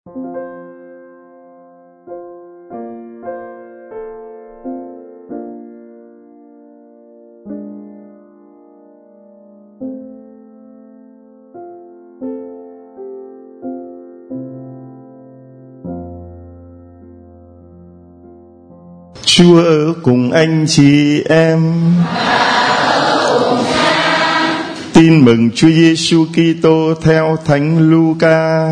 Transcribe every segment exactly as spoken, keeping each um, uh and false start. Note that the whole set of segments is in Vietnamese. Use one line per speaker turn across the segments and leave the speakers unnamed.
Chúa ở cùng anh chị em. Tin mừng Chúa Giêsu Kitô theo Thánh Luca.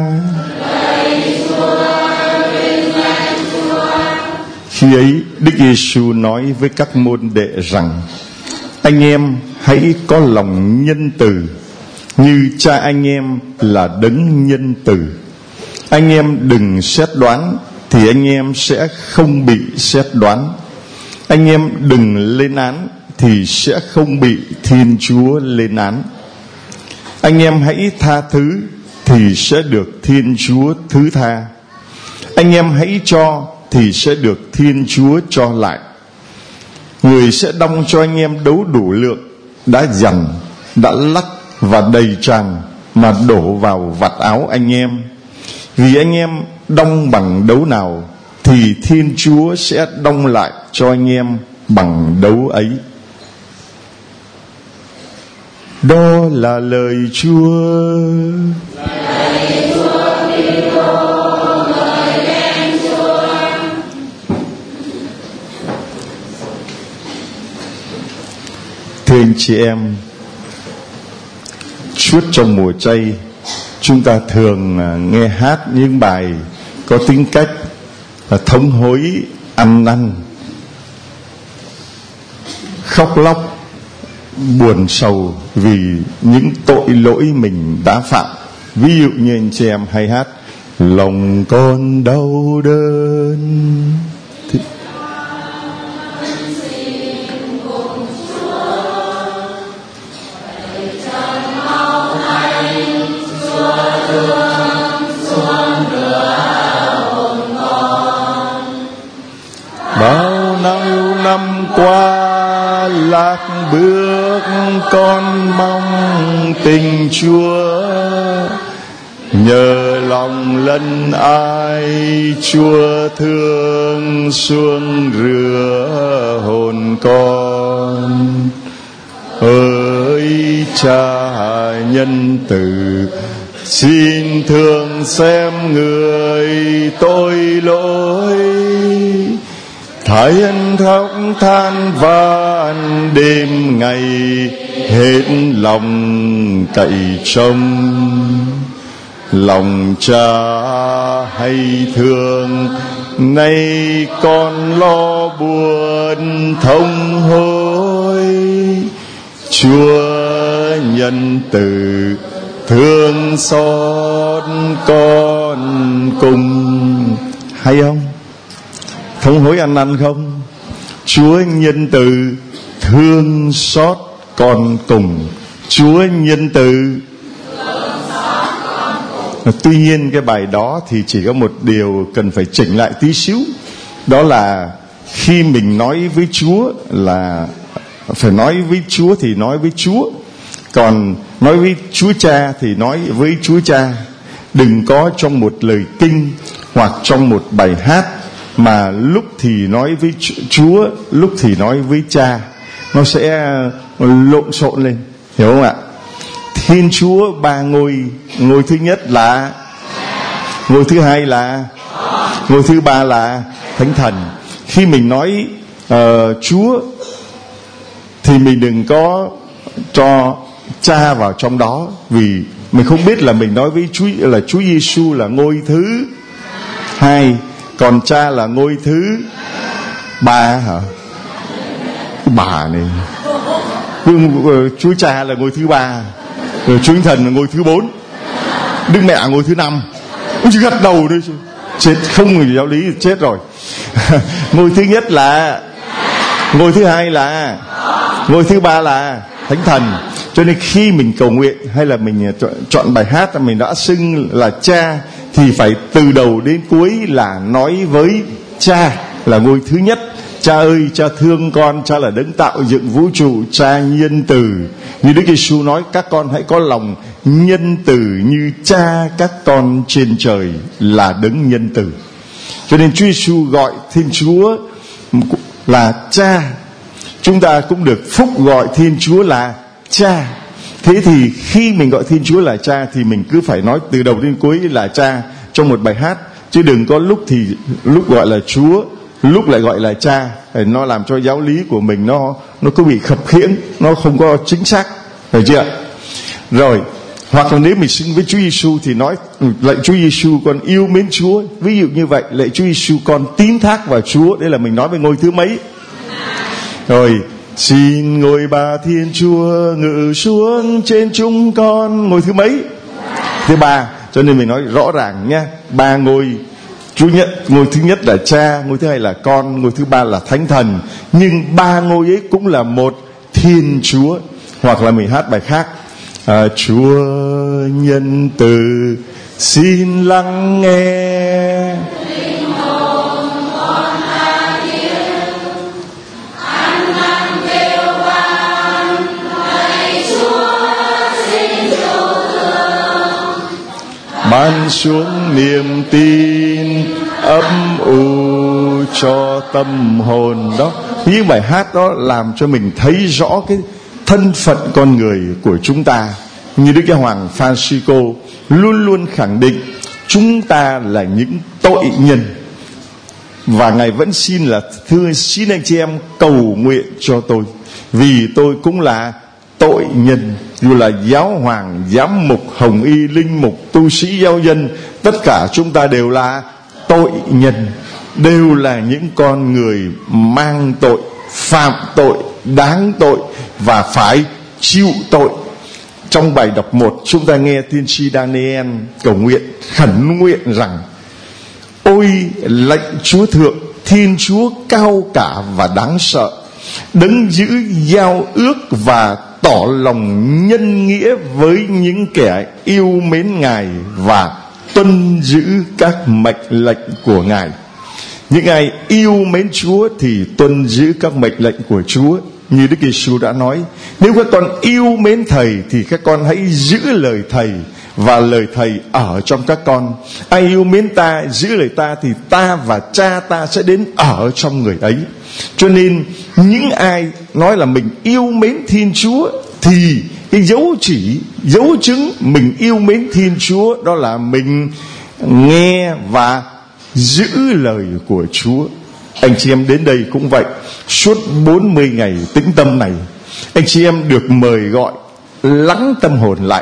Khi ấy Đức Giêsu nói với các môn đệ rằng: anh em hãy có lòng nhân từ, như Cha anh em là đấng nhân từ. Anh em đừng xét đoán, thì anh em sẽ không bị xét đoán. Anh em đừng lên án, thì sẽ không bị Thiên Chúa lên án. Anh em hãy tha thứ, thì sẽ được Thiên Chúa thứ tha. Anh em hãy cho, thì sẽ được Thiên Chúa cho lại. Người sẽ đong cho anh em đấu đủ lượng, đã dằn, đã lắc và đầy tràn, mà đổ vào vạt áo anh em. Vì anh em đong bằng đấu nào, thì Thiên Chúa sẽ đong lại cho anh em bằng đấu ấy. Đó là lời Chúa.
Lời Chúa Kitô, lời khen Chúa.
Thưa anh chị em, suốt trong mùa chay, chúng ta thường nghe hát những bài có tính cách thống hối, ăn năn, khóc lóc, buồn sầu vì những tội lỗi mình đã phạm. Ví dụ như anh chị em hay hát: lòng con đau đớn. Thì... bao nhiêu năm qua lạc bước, con mong tình Chúa. Nhờ lòng lân ai, Chúa thương xuông rửa hồn con. Ơi Cha nhân từ, xin thương xem người tội lỗi. Thái ân khóc than van đêm ngày, hết lòng cậy trông. Lòng Cha hay thương, nay con lo buồn thông hối. Chúa nhân từ, thương xót con cùng. Hay không? Thống hối ăn năn không? Chúa nhân từ, thương xót con cùng. Chúa nhân từ. Tuy nhiên cái bài đó thì chỉ có một điều cần phải chỉnh lại tí xíu. Đó là khi mình nói với Chúa là phải nói với Chúa thì nói với Chúa, còn nói với Chúa Cha thì nói với Chúa Cha. Đừng có trong một lời kinh hoặc trong một bài hát mà lúc thì nói với Chúa, lúc thì nói với Cha. Nó sẽ lộn xộn lên, hiểu không ạ? Thiên Chúa ba ngôi. Ngôi thứ nhất là, ngôi thứ hai là, ngôi thứ ba là Thánh Thần. Khi mình nói uh, Chúa thì mình đừng có cho Cha vào trong đó, vì mình không biết là mình nói với Chúa là Chúa Giêsu là ngôi thứ hai, còn Cha là ngôi thứ ba hả? Bà này, Chúa Cha là ngôi thứ ba, rồi Chúa Thần là ngôi thứ bốn, Đức Mẹ ngôi thứ năm. Ông chỉ gật đầu thôi chứ. Chết không, người giáo lý chết rồi. Ngôi thứ nhất là, ngôi thứ hai là, ngôi thứ ba là Thánh Thần. Cho nên khi mình cầu nguyện hay là mình chọn bài hát mình đã xưng là Cha, thì phải từ đầu đến cuối là nói với Cha là ngôi thứ nhất. Cha Cha ơi, Cha thương con, Cha là đấng tạo dựng vũ trụ, Cha nhân từ. Như Đức Giêsu nói, các con hãy có lòng nhân từ như Cha các con trên trời là đấng nhân từ. Cho nên Chúa Giêsu gọi Thiên Chúa là Cha. Chúng ta cũng được phúc gọi Thiên Chúa là Cha. Thế thì khi mình gọi Thiên Chúa là Cha thì mình cứ phải nói từ đầu đến cuối là Cha trong một bài hát, chứ đừng có lúc thì lúc gọi là Chúa, lúc lại gọi là Cha. Nó làm cho giáo lý của mình nó nó cứ bị khập khiễng, nó không có chính xác, phải chưa? Rồi, hoặc là nếu mình xưng với Chúa Giêsu thì nói lạy Chúa Giêsu con yêu mến Chúa, ví dụ như vậy. Lạy Chúa Giêsu con tín thác vào Chúa, đây là mình nói về ngôi thứ mấy. Rồi, xin ngôi Ba Thiên Chúa ngự xuống trên chúng con, ngôi thứ mấy? Thứ ba. Cho nên mình nói rõ ràng nha, ba ngôi. Chúa nhất, ngôi thứ nhất là Cha, ngôi thứ hai là Con, ngôi thứ ba là Thánh Thần. Nhưng ba ngôi ấy cũng là một Thiên Chúa. Hoặc là mình hát bài khác, à, Chúa nhân từ xin lắng nghe. Ban xuống niềm tin ấm u cho tâm hồn đó. Những bài hát đó làm cho mình thấy rõ cái thân phận con người của chúng ta. Như Đức Giáo Hoàng Francisco luôn luôn khẳng định chúng ta là những tội nhân. Và Ngài vẫn xin là thưa xin anh chị em cầu nguyện cho tôi, vì tôi cũng là tội nhân. Dù là giáo hoàng, giám mục, hồng y, linh mục, tu sĩ, giáo dân, tất cả chúng ta đều là tội nhân, đều là những con người mang tội, phạm tội, đáng tội và phải chịu tội. Trong bài đọc một, chúng ta nghe tiên tri Daniel cầu nguyện, khẩn nguyện rằng: ôi lạy Chúa Thượng, Thiên Chúa cao cả và đáng sợ, đấng giữ giao ước và tỏ lòng nhân nghĩa với những kẻ yêu mến Ngài và tuân giữ các mệnh lệnh của Ngài. Những ai yêu mến Chúa thì tuân giữ các mệnh lệnh của Chúa. Như Đức Giêsu đã nói, nếu các con yêu mến Thầy thì các con hãy giữ lời Thầy và lời Thầy ở trong các con. Ai yêu mến ta, giữ lời ta thì ta và Cha ta sẽ đến ở trong người ấy. Cho nên những ai nói là mình yêu mến Thiên Chúa thì cái dấu chỉ, dấu chứng mình yêu mến Thiên Chúa đó là mình nghe và giữ lời của Chúa. Anh chị em đến đây cũng vậy. Suốt bốn mươi ngày tĩnh tâm này, anh chị em được mời gọi lắng tâm hồn lại,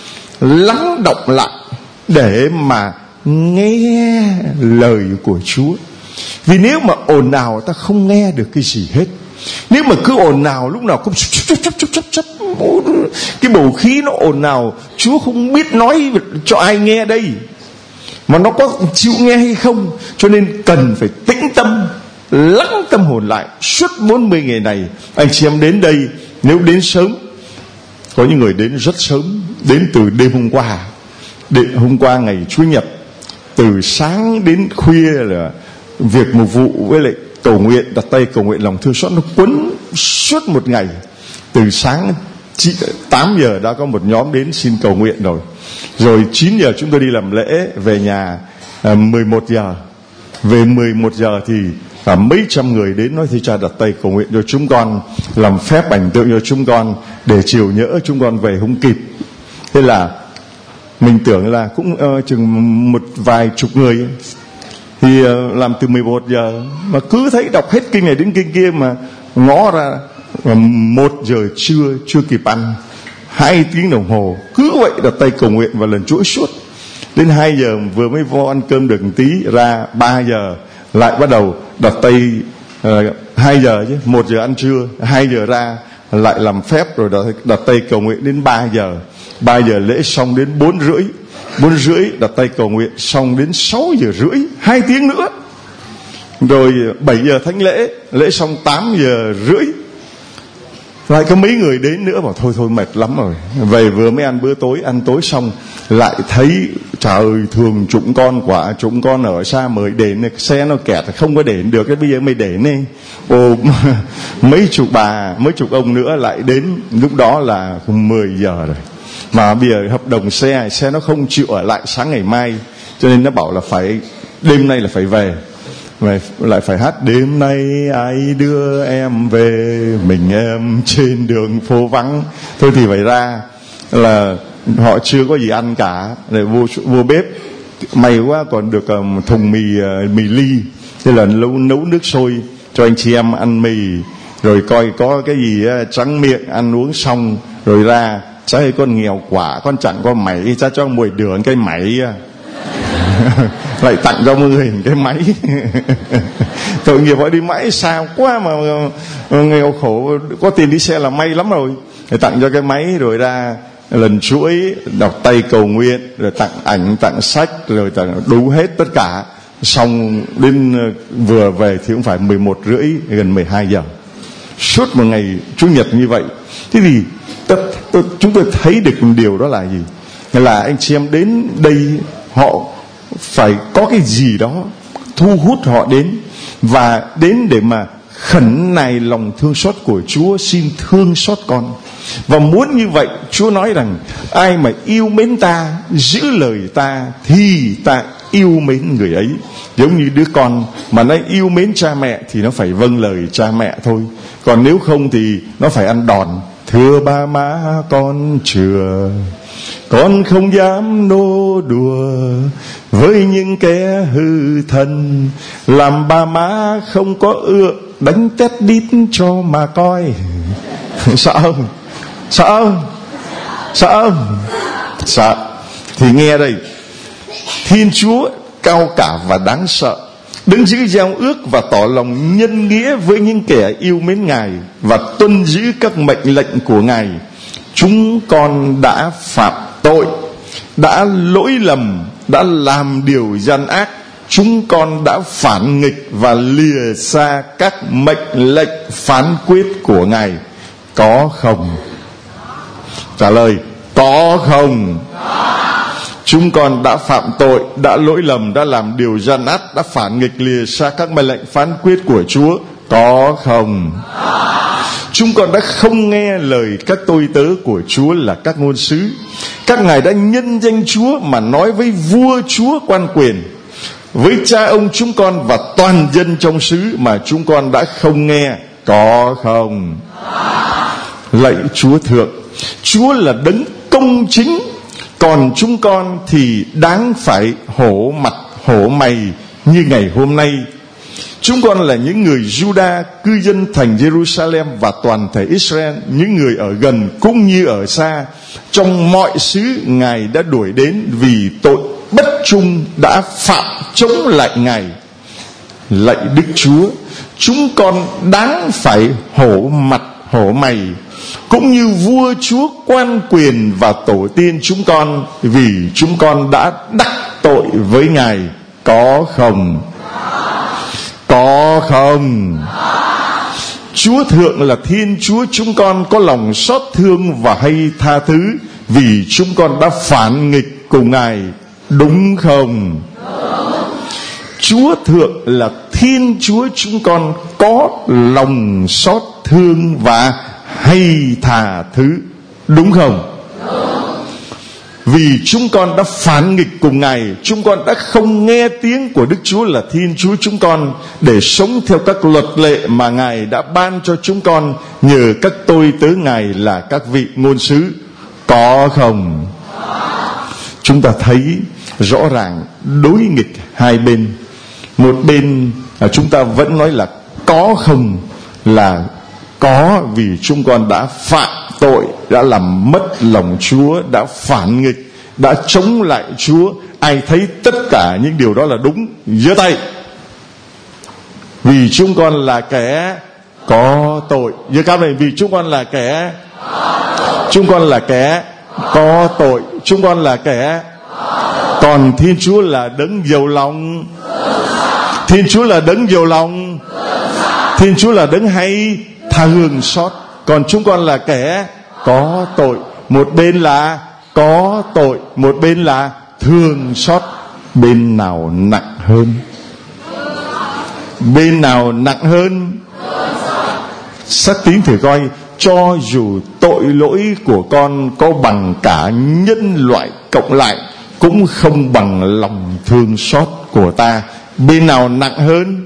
lắng động lại để mà nghe lời của Chúa. Vì nếu mà ồn ào ta không nghe được cái gì hết. Nếu mà cứ ồn ào lúc nào cũng chấp chấp chấp chấp chấp, cái bầu khí nó ồn ào, Chúa không biết nói cho ai nghe đây, mà nó có chịu nghe hay không. Cho nên cần phải tĩnh tâm, lắng tâm hồn lại. Suốt bốn mươi ngày này, anh chị em đến đây, nếu đến sớm, có những người đến rất sớm, đến từ đêm hôm qua. Đêm hôm qua ngày Chúa Nhật, từ sáng đến khuya là việc mục vụ với lại cầu nguyện, đặt tay cầu nguyện lòng thương xót, nó quấn suốt một ngày. Từ sáng tám giờ đã có một nhóm đến xin cầu nguyện rồi. Rồi chín giờ chúng tôi đi làm lễ, về nhà à, mười một giờ. Về mười một giờ thì à, mấy trăm người đến nói thưa Cha đặt tay cầu nguyện cho chúng con, làm phép ảnh tượng cho chúng con, để chiều nhỡ chúng con về không kịp. Thế là mình tưởng là cũng uh, chừng một vài chục người ấy. Thì uh, làm từ mười một giờ mà cứ thấy đọc hết kinh này đến kinh kia, mà ngó ra uh, một giờ trưa chưa kịp ăn, hai tiếng đồng hồ cứ vậy đặt tay cầu nguyện và lần chuỗi suốt. Đến hai giờ vừa mới vô ăn cơm được một tí, ra ba giờ lại bắt đầu đặt tay, uh, hai giờ chứ, một giờ ăn trưa, hai giờ ra lại làm phép, rồi đặt, đặt tay cầu nguyện đến ba giờ. Ba giờ lễ xong đến bốn rưỡi, bốn rưỡi đặt tay cầu nguyện xong đến sáu giờ rưỡi, hai tiếng nữa. Rồi bảy giờ thánh lễ, lễ xong tám giờ rưỡi. Lại có mấy người đến nữa bảo thôi thôi mệt lắm rồi, về vừa mới ăn bữa tối, ăn tối xong lại thấy trời ơi thường chúng con quả chúng con ở xa mời đến, xe nó kẹt không có đến được, cái bây giờ mới đến đi. Ồ, mấy chục bà mấy chục ông nữa lại đến, lúc đó là mười giờ rồi, mà bây giờ hợp đồng xe xe nó không chịu ở lại sáng ngày mai, cho nên nó bảo là phải đêm nay là phải về. Vậy lại phải hát đêm nay ai đưa em về, mình em trên đường phố vắng. Thôi thì phải ra là họ chưa có gì ăn cả, để vô vô bếp, may quá còn được um, thùng mì uh, mì ly, thế là nấu nấu nước sôi cho anh chị em ăn mì, rồi coi có cái gì uh, trắng miệng ăn uống xong rồi ra. Cháu con nghèo quả, con chẳng có máy, cha cho mười đường cái máy lại tặng cho người cái máy tội nghiệp họ đi mãi xa quá mà nghèo khổ, có tiền đi xe là may lắm rồi, để tặng cho cái máy. Rồi ra lần chuỗi đọc tay cầu nguyện, rồi tặng ảnh, tặng sách, rồi tặng đủ hết tất cả. Xong đến vừa về thì cũng phải mười một rưỡi, gần mười hai giờ, suốt một ngày chủ nhật như vậy. Thế thì t- t- chúng tôi thấy được một điều đó là gì? Là anh chị em đến đây họ phải có cái gì đó thu hút họ đến, và đến để mà khẩn nài lòng thương xót của Chúa, xin thương xót con. Và muốn như vậy, Chúa nói rằng ai mà yêu mến ta, giữ lời ta, thì ta yêu mến người ấy. Giống như đứa con mà nó yêu mến cha mẹ thì nó phải vâng lời cha mẹ thôi, còn nếu không thì nó phải ăn đòn. Thưa ba má con chừa, con không dám nô đùa với những kẻ hư thần, làm ba má không có ưa đánh tét đít cho mà coi. Sợ không? Sợ không? Sợ không? Sợ. Thì nghe đây, Thiên Chúa cao cả và đáng sợ, đứng giữ giao ước và tỏ lòng nhân nghĩa với những kẻ yêu mến Ngài và tuân giữ các mệnh lệnh của Ngài. Chúng con đã phạm tội, đã lỗi lầm, đã làm điều gian ác. Chúng con đã phản nghịch và lìa xa các mệnh lệnh phán quyết của Ngài. Có không? Trả lời, có không? Chúng con đã phạm tội, đã lỗi lầm, đã làm điều gian ác, đã phản nghịch lìa xa các mệnh lệnh phán quyết của Chúa. Có không? Chúng con đã không nghe lời các tôi tớ của Chúa là các ngôn sứ. Các ngài đã nhân danh Chúa mà nói với vua chúa quan quyền, với cha ông chúng con và toàn dân trong xứ, mà chúng con đã không nghe. Có không? Lạy Chúa thượng, Chúa là đấng công chính, còn chúng con thì đáng phải hổ mặt hổ mày như ngày hôm nay. Chúng con là những người Juda, cư dân thành Jerusalem và toàn thể Israel, những người ở gần cũng như ở xa. Trong mọi xứ Ngài đã đuổi đến vì tội bất trung đã phạm chống lại Ngài. Lạy Đức Chúa, chúng con đáng phải hổ mặt hổ mày, cũng như vua chúa quan quyền và tổ tiên chúng con, vì chúng con đã đắc tội với Ngài. Có không? Có không? Chúa thượng là Thiên Chúa chúng con có lòng xót thương và hay tha thứ, vì chúng con đã phản nghịch cùng Ngài. Đúng không? Chúa thượng là Thiên Chúa chúng con có lòng xót thương và hay tha thứ. Đúng không? Vì chúng con đã phản nghịch cùng Ngài, chúng con đã không nghe tiếng của Đức Chúa là Thiên Chúa chúng con, để sống theo các luật lệ mà Ngài đã ban cho chúng con nhờ các tôi tớ Ngài là các vị ngôn sứ. Có không? Chúng ta thấy rõ ràng đối nghịch hai bên. Một bên chúng ta vẫn nói là có không, là có, vì chúng con đã phạm tội, đã làm mất lòng Chúa, đã phản nghịch, đã chống lại Chúa. Ai thấy tất cả những điều đó là đúng, giơ tay. Vì chúng con là kẻ có tội. Giơ cao này, vì chúng con là kẻ Chúng con là kẻ có tội. Chúng con là kẻ. Còn Thiên Chúa là đấng giàu lòng. Thiên Chúa là đấng giàu lòng. Thiên Chúa là đấng hay tha hương xót. còn chúng con là kẻ có tội. Một bên là có tội, một bên là thương xót. Bên nào nặng hơn? Bên nào nặng hơn? Xác tín thử coi, cho dù tội lỗi của con có bằng cả nhân loại cộng lại, cũng không bằng lòng thương xót của ta. Bên nào nặng hơn?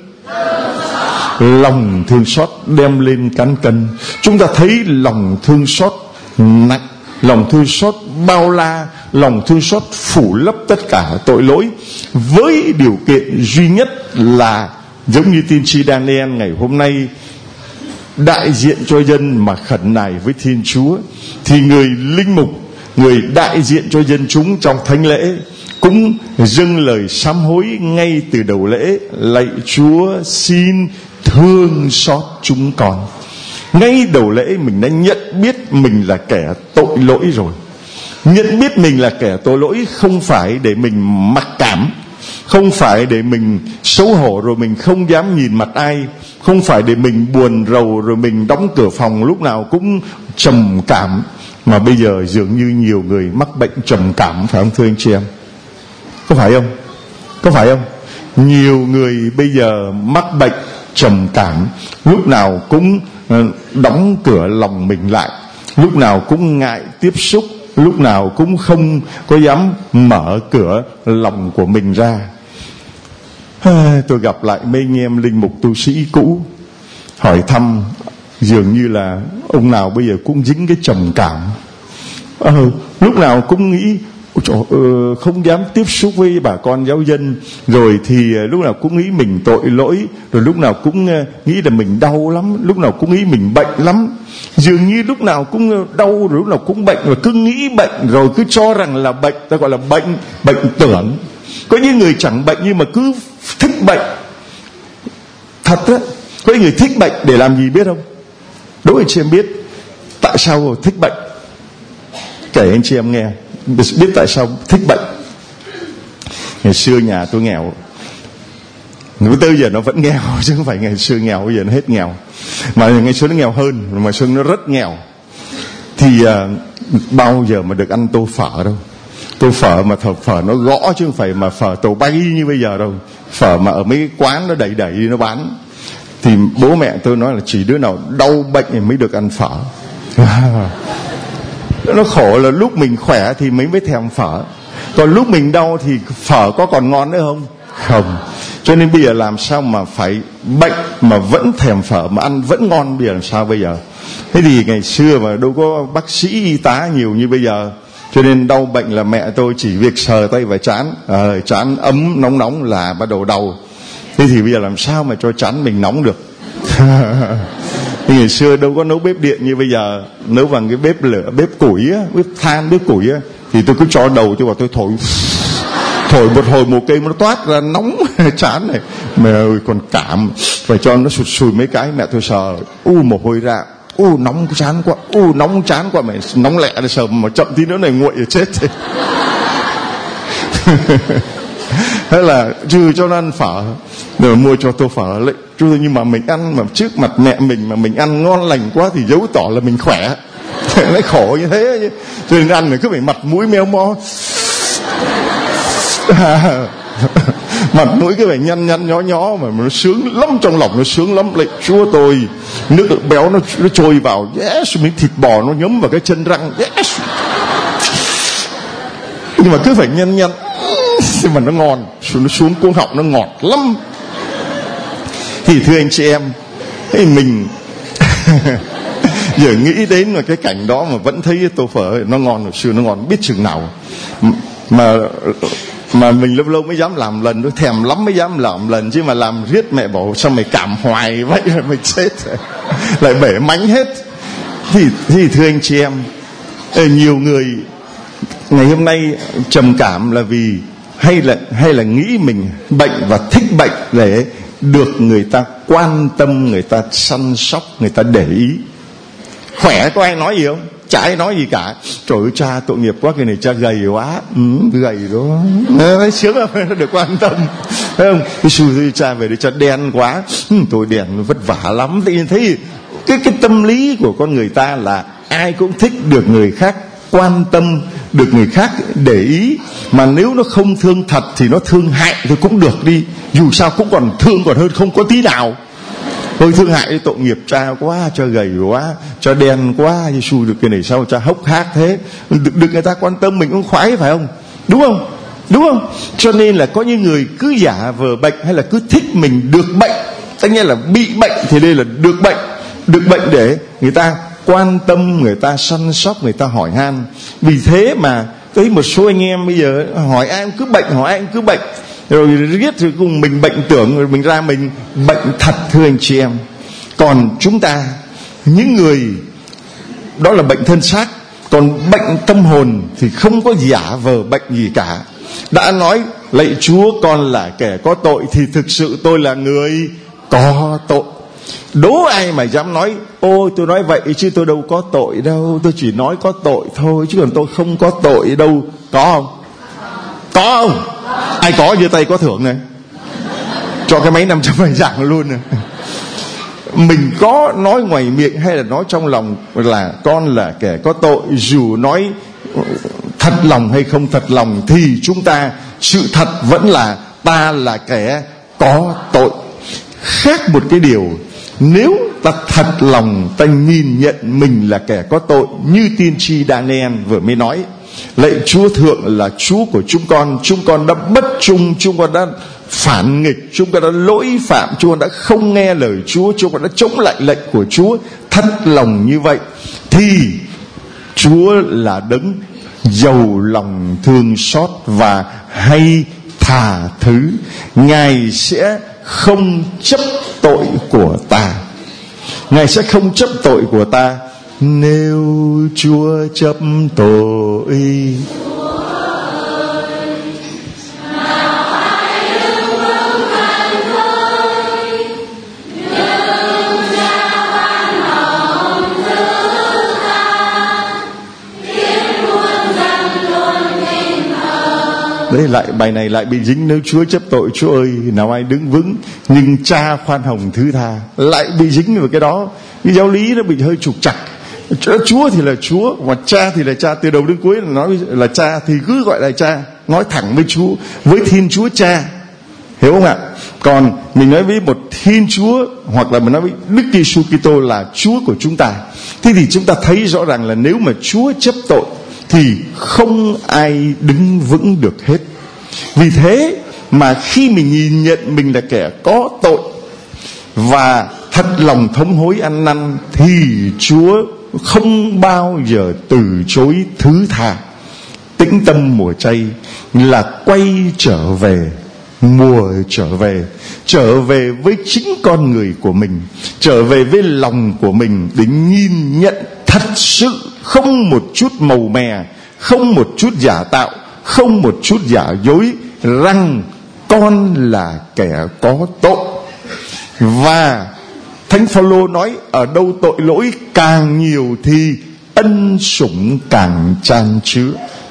Lòng thương xót đem lên cán cân. Chúng ta thấy lòng thương xót nặng, lòng thương xót bao la, lòng thương xót phủ lấp tất cả tội lỗi, với điều kiện duy nhất là giống như tiên tri Daniel ngày hôm nay đại diện cho dân mà khẩn nài với Thiên Chúa, thì người linh mục, người đại diện cho dân chúng trong thánh lễ cũng dâng lời sám hối ngay từ đầu lễ: lạy Chúa, xin thương xót chúng con. Ngay đầu lễ mình đã nhận biết mình là kẻ tội lỗi rồi. Nhận biết mình là kẻ tội lỗi không phải để mình mặc cảm, không phải để mình xấu hổ rồi mình không dám nhìn mặt ai, không phải để mình buồn rầu rồi mình đóng cửa phòng lúc nào cũng trầm cảm. Mà bây giờ dường như nhiều người mắc bệnh trầm cảm, phải không thưa anh chị em? Có phải không? Có phải không? Nhiều người bây giờ mắc bệnh trầm cảm, lúc nào cũng đóng cửa lòng mình lại, lúc nào cũng ngại tiếp xúc, lúc nào cũng không có dám mở cửa lòng của mình ra. À, tôi gặp lại mấy anh em linh mục tu sĩ cũ, hỏi thăm, dường như là ông nào bây giờ cũng dính cái trầm cảm. à, Lúc nào cũng nghĩ uh, không dám tiếp xúc với bà con giáo dân, rồi thì uh, lúc nào cũng nghĩ mình tội lỗi, rồi lúc nào cũng uh, nghĩ là mình đau lắm, lúc nào cũng nghĩ mình bệnh lắm. Dường như lúc nào cũng đau, rồi lúc nào cũng bệnh, rồi cứ nghĩ bệnh rồi cứ cho rằng là bệnh. Ta gọi là bệnh bệnh tưởng. Có những người chẳng bệnh nhưng mà cứ thích bệnh. Thật á, có những người thích bệnh để làm gì biết không? Đố anh chị em biết tại sao thích bệnh. Kể anh chị em nghe biết tại sao thích bệnh. Ngày xưa nhà tôi nghèo, nói tới giờ nó vẫn nghèo chứ không phải ngày xưa nghèo bây giờ nó hết nghèo, mà ngày xưa nó nghèo hơn, mà ngày xưa nó rất nghèo. Thì uh, bao giờ mà được ăn tô phở đâu. Tô phở mà thờ phở nó gõ chứ không phải mà phở tàu bay như bây giờ đâu. Phở mà ở mấy cái quán nó đẩy đẩy đi nó bán. Thì bố mẹ tôi nói là chỉ đứa nào đau bệnh thì mới được ăn phở. Nó khổ là lúc mình khỏe thì mới mới thèm phở, còn lúc mình đau thì phở có còn ngon nữa không? Không. Cho nên bây giờ làm sao mà phải bệnh mà vẫn thèm phở, mà ăn vẫn ngon, bây giờ làm sao bây giờ? Thế thì ngày xưa mà đâu có bác sĩ y tá nhiều như bây giờ, cho nên đau bệnh là mẹ tôi chỉ việc sờ tay vào trán, à, trán ấm nóng nóng là bắt đầu đau. Thế thì bây giờ làm sao mà cho trán mình nóng được? Thì ngày xưa đâu có nấu bếp điện như bây giờ, nấu bằng cái bếp lửa, bếp củi á, bếp than, bếp củi á, thì tôi cứ cho đầu tôi vào tôi thổi, thổi một hồi một cây nó toát ra nóng chán này. Mẹ ơi, còn cảm, phải cho nó sụt sùi mấy cái, mẹ tôi sờ, u mồ hôi ra, u nóng chán quá, u nóng chán quá, mẹ nóng lẹ để sờ mà chậm tí nữa này nguội rồi chết thì. Thế là trừ cho nó ăn phở, rồi mua cho tô phở lại. Nhưng mà mình ăn mà trước mặt mẹ mình mà mình ăn ngon lành quá thì dấu tỏ là mình khỏe. Nó khổ như thế. Cho nên ăn thì cứ phải mặt mũi meo mo, mặt mũi cứ phải nhăn nhăn nhó nhó, mà nó sướng lắm, trong lòng nó sướng lắm. Lạy Chúa tôi, nước béo nó nó trôi vào, yes, miếng thịt bò nó nhấm vào cái chân răng, yes. Nhưng mà cứ phải nhăn nhăn, nhưng mà nó ngon, nó xuống cuống họng nó ngọt lắm. Thì thưa anh chị em, thì mình giờ nghĩ đến là cái cảnh đó mà vẫn thấy tô phở nó ngon, hồi xưa nó ngon biết chừng nào. Mà mà mình lâu lâu mới dám làm lần, nó thèm lắm mới dám làm lần, chứ mà làm riết mẹ bảo sao mày cảm hoài vậy là mày chết rồi. Lại bể mánh hết. Thì, thì thưa anh chị em, nhiều người ngày hôm nay trầm cảm là vì hay là hay là nghĩ mình bệnh và thích bệnh để được người ta quan tâm, người ta săn sóc, người ta để ý. Khỏe có ai nói gì không? Chả ai nói gì cả. Trời ơi cha tội nghiệp quá, cái này cha gầy quá. Ừ, gầy đó. Nó sướng không? Nó được quan tâm. Thấy không? Cái xui cha về đây cha đen quá. Ừ, tôi đen vất vả lắm. Tự nhiên thấy cái cái cái tâm lý của con người ta là ai cũng thích được người khác quan tâm, được người khác để ý, mà nếu nó không thương thật thì nó thương hại thì cũng được đi, dù sao cũng còn thương còn hơn không có tí nào. Ôi thương hại tội nghiệp cha quá, cho gầy quá, cho đen quá, Giêsu được cái này sao cha hốc hác thế, được, được người ta quan tâm mình cũng khoái, phải không? Đúng không? Đúng không? Cho nên là có những người cứ giả vờ bệnh, hay là cứ thích mình được bệnh. Tất nhiên là bị bệnh thì đây là được bệnh. Được bệnh để người ta quan tâm, người ta săn sóc, người ta hỏi han. Vì thế mà thấy một số anh em bây giờ hỏi ai cũng cứ bệnh, hỏi ai cũng cứ bệnh, rồi riết rồi cùng mình bệnh tưởng, rồi mình ra mình bệnh thật, thưa anh chị em. Còn chúng ta, những người đó là bệnh thân xác, còn bệnh tâm hồn thì không có giả vờ bệnh gì cả. Đã nói lạy Chúa con là kẻ có tội thì thực sự tôi là người có tội. Đố ai mà dám nói ôi tôi nói vậy chứ tôi đâu có tội đâu, tôi chỉ nói có tội thôi chứ còn tôi không có tội đâu. Có không? Có không? Ai có giơ tay có thưởng này, cho cái máy năm trăm bài giảng luôn này. Mình có nói ngoài miệng hay là nói trong lòng là con là kẻ có tội, dù nói thật lòng hay không thật lòng, thì chúng ta sự thật vẫn là ta là kẻ có tội. Khác một cái điều, nếu ta thật lòng ta nhìn nhận mình là kẻ có tội, như tiên tri Daniel vừa mới nói, lạy Chúa thượng là Chúa của chúng con, chúng con đã bất trung, chúng con đã phản nghịch, chúng con đã lỗi phạm, chúng con đã không nghe lời Chúa, chúng con đã chống lại lệnh của Chúa. Thật lòng như vậy thì Chúa là đấng giàu lòng thương xót và hay tha thứ. Ngài sẽ không chấp tội của ta. Ngài sẽ không chấp tội của ta. Nếu Chúa chấp tội, đấy, lại bài này lại bị dính. Nếu Chúa chấp tội, Chúa ơi nào ai đứng vững, nhưng Cha khoan hồng thứ tha. Lại bị dính vào cái đó. Cái giáo lý nó bị hơi trục trặc. Chúa thì là Chúa, mà Cha thì là Cha. Từ đầu đến cuối là nói là Cha thì cứ gọi là Cha, nói thẳng với Chúa, với Thiên Chúa Cha, hiểu không ạ? Còn mình nói với một Thiên Chúa, hoặc là mình nói với Đức Giêsu Kitô là Chúa của chúng ta, thế thì chúng ta thấy rõ ràng là nếu mà Chúa chấp tội thì không ai đứng vững được hết. Vì thế mà khi mình nhìn nhận mình là kẻ có tội và thật lòng thống hối ăn năn, thì Chúa không bao giờ từ chối thứ tha. Tĩnh tâm mùa chay là quay trở về, mùa trở về, trở về với chính con người của mình, trở về với lòng của mình, để nhìn nhận thật sự, không một chút màu mè, không một chút giả tạo, không một chút giả dối, rằng con là kẻ có tội. Và Thánh Phaolô nói ở đâu tội lỗi càng nhiều thì ân sủng càng chan chứa.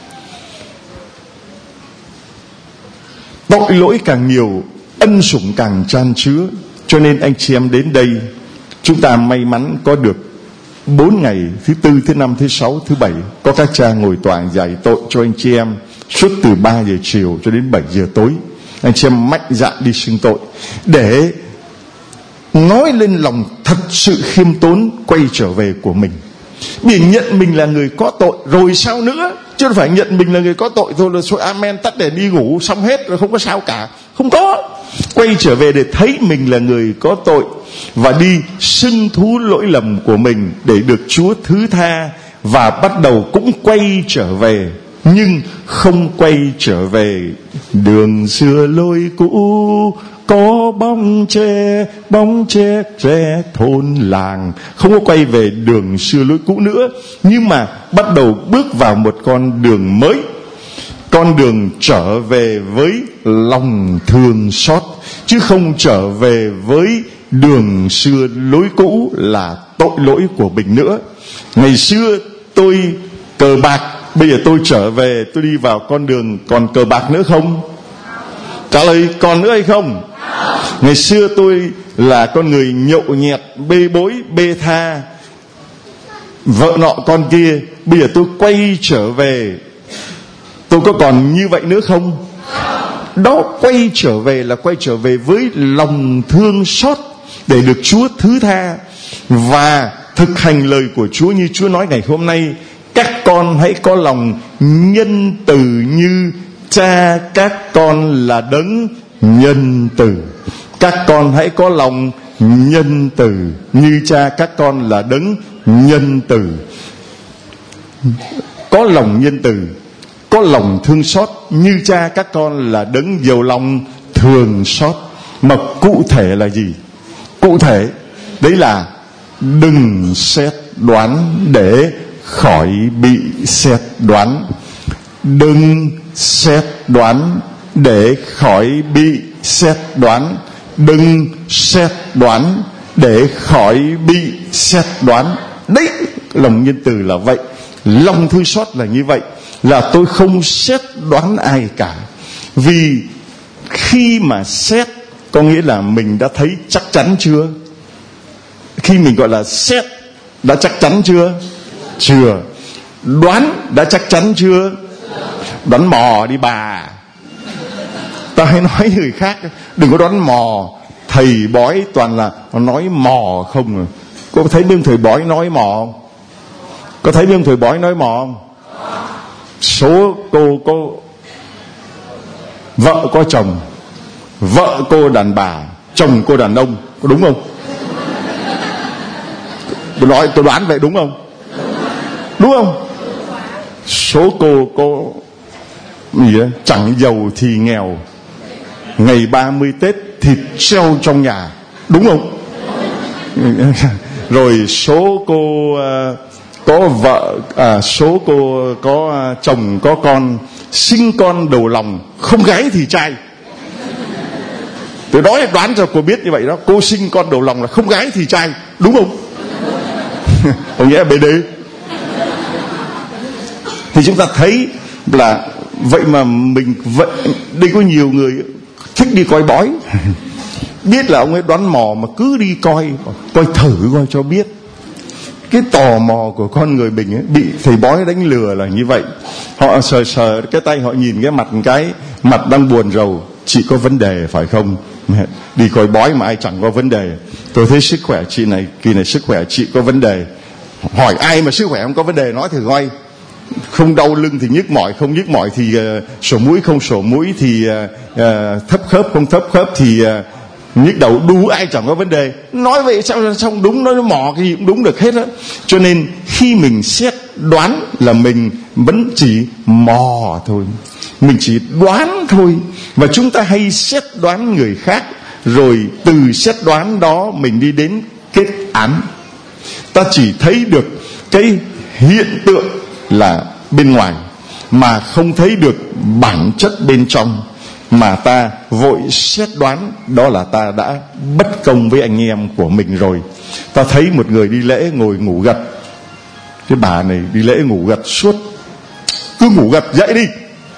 Tội lỗi càng nhiều, ân sủng càng chan chứa. Cho nên anh chị em đến đây, chúng ta may mắn có được bốn ngày, thứ tư, thứ năm, thứ sáu, thứ bảy, có các cha ngồi tòa giải tội cho anh chị em suốt từ ba giờ chiều cho đến bảy giờ tối. Anh chị em mạnh dạn đi xưng tội, để nói lên lòng thật sự khiêm tốn quay trở về của mình. Vì nhận mình là người có tội rồi sao nữa, chứ không phải nhận mình là người có tội thôi là thôi amen tắt để đi ngủ xong hết rồi không có sao cả. Không có. Quay trở về để thấy mình là người có tội và đi xưng thú lỗi lầm của mình để được Chúa thứ tha, và bắt đầu cũng quay trở về, nhưng không quay trở về đường xưa lối cũ, có bóng tre, bóng tre tre thôn làng. Không có quay về đường xưa lối cũ nữa, nhưng mà bắt đầu bước vào một con đường mới, con đường trở về với lòng thương xót, chứ không trở về với đường xưa lối cũ là tội lỗi của mình nữa. Ngày xưa tôi cờ bạc, bây giờ tôi trở về, tôi đi vào con đường còn cờ bạc nữa không? Trả lời còn nữa hay không? Ngày xưa tôi là con người nhậu nhẹt, bê bối, bê tha, vợ nọ con kia. Bây giờ tôi quay trở về, tôi có còn như vậy nữa không? Đó, quay trở về là quay trở về với lòng thương xót để được Chúa thứ tha và thực hành lời của Chúa như Chúa nói ngày hôm nay. Các con hãy có lòng nhân từ như cha các con là đấng nhân từ. Các con hãy có lòng nhân từ như cha các con là đấng nhân từ. Có lòng nhân từ, có lòng thương xót như cha các con là đấng giàu lòng thường xót. Mà cụ thể là gì? Cụ thể đấy là đừng xét đoán để khỏi bị xét đoán. Đừng xét đoán để khỏi bị xét đoán. Đừng xét đoán để khỏi bị xét đoán. Đấy, lòng nhân từ là vậy. Lòng thương xót là như vậy, là tôi không xét đoán ai cả. Vì khi mà xét có nghĩa là mình đã thấy chắc chắn chưa? Khi mình gọi là xét, đã chắc chắn chưa? Chưa. Đoán đã chắc chắn chưa? Đoán mò đi bà. Ta hay nói người khác đừng có đoán mò. Thầy bói toàn là nói mò không à. Có thấy bên thầy bói nói mò không? Có thấy bên thầy bói nói mò không? Số cô có vợ có chồng, vợ cô đàn bà, chồng cô đàn ông, có đúng không? Tôi nói, tôi đoán vậy đúng không? Đúng không? Số cô có gì đó, chẳng giàu thì nghèo, ngày ba mươi Tết thịt treo trong nhà, đúng không? Rồi số cô uh, có vợ, à, số cô có uh, chồng có con, sinh con đầu lòng, không gái thì trai. Tôi nói đoán cho cô biết như vậy đó. Cô sinh con đầu lòng là không gái thì trai, đúng không? Có nghĩa là bê đê. Thì chúng ta thấy là vậy mà mình vậy. Đây có nhiều người thích đi coi bói, biết là ông ấy đoán mò mà cứ đi coi, coi thử coi cho biết. Cái tò mò của con người mình ấy, bị thầy bói đánh lừa là như vậy. Họ sờ sờ cái tay, họ nhìn cái mặt một cái, mặt đang buồn rầu. Chị có vấn đề phải không? Đi coi bói mà ai chẳng có vấn đề. Tôi thấy sức khỏe chị này, kỳ này sức khỏe chị có vấn đề. Hỏi ai mà sức khỏe không có vấn đề, nói thử coi. Không đau lưng thì nhức mỏi, không nhức mỏi thì uh, sổ mũi, không sổ mũi thì uh, uh, thấp khớp, không thấp khớp thì uh, nhức đầu, đu ai chẳng có vấn đề. Nói vậy sao xong đúng, nói mò cái gì cũng đúng được hết á. Cho nên khi mình xét đoán là mình vẫn chỉ mò thôi, mình chỉ đoán thôi. Và chúng ta hay xét đoán người khác, rồi từ xét đoán đó mình đi đến kết án. Ta chỉ thấy được cái hiện tượng là bên ngoài mà không thấy được bản chất bên trong, mà ta vội xét đoán, đó là ta đã bất công với anh em của mình rồi. Ta thấy một người đi lễ ngồi ngủ gật, cái bà này đi lễ ngủ gật suốt, cứ ngủ gật, dậy đi,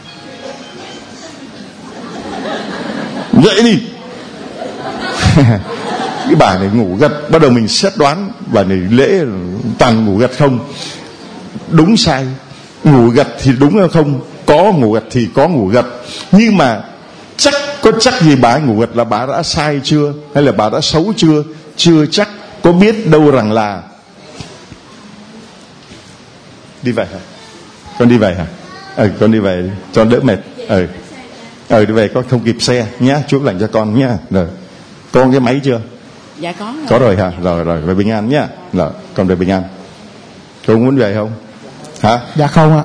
dậy đi. Cái bà này ngủ gật, bắt đầu mình xét đoán bà này lễ toàn ngủ gật không. Đúng sai, ngủ gật thì đúng hay không, có ngủ gật thì có ngủ gật, nhưng mà chắc có chắc gì bà ấy ngủ gật là bà đã sai chưa, hay là bà đã xấu chưa? Chưa chắc. Có biết đâu rằng là đi về hả? Con đi về hả? Ừ, con đi về cho đỡ mệt. Ừ, ừ đi về, con không kịp xe nhá, Chúa lành cho con nhá. Rồi, con cái máy chưa?
Dạ có rồi.
Có rồi hả? Rồi rồi, về bình an nhá. Rồi, con về bình an. Con muốn về không? Hả?
Dạ không ạ.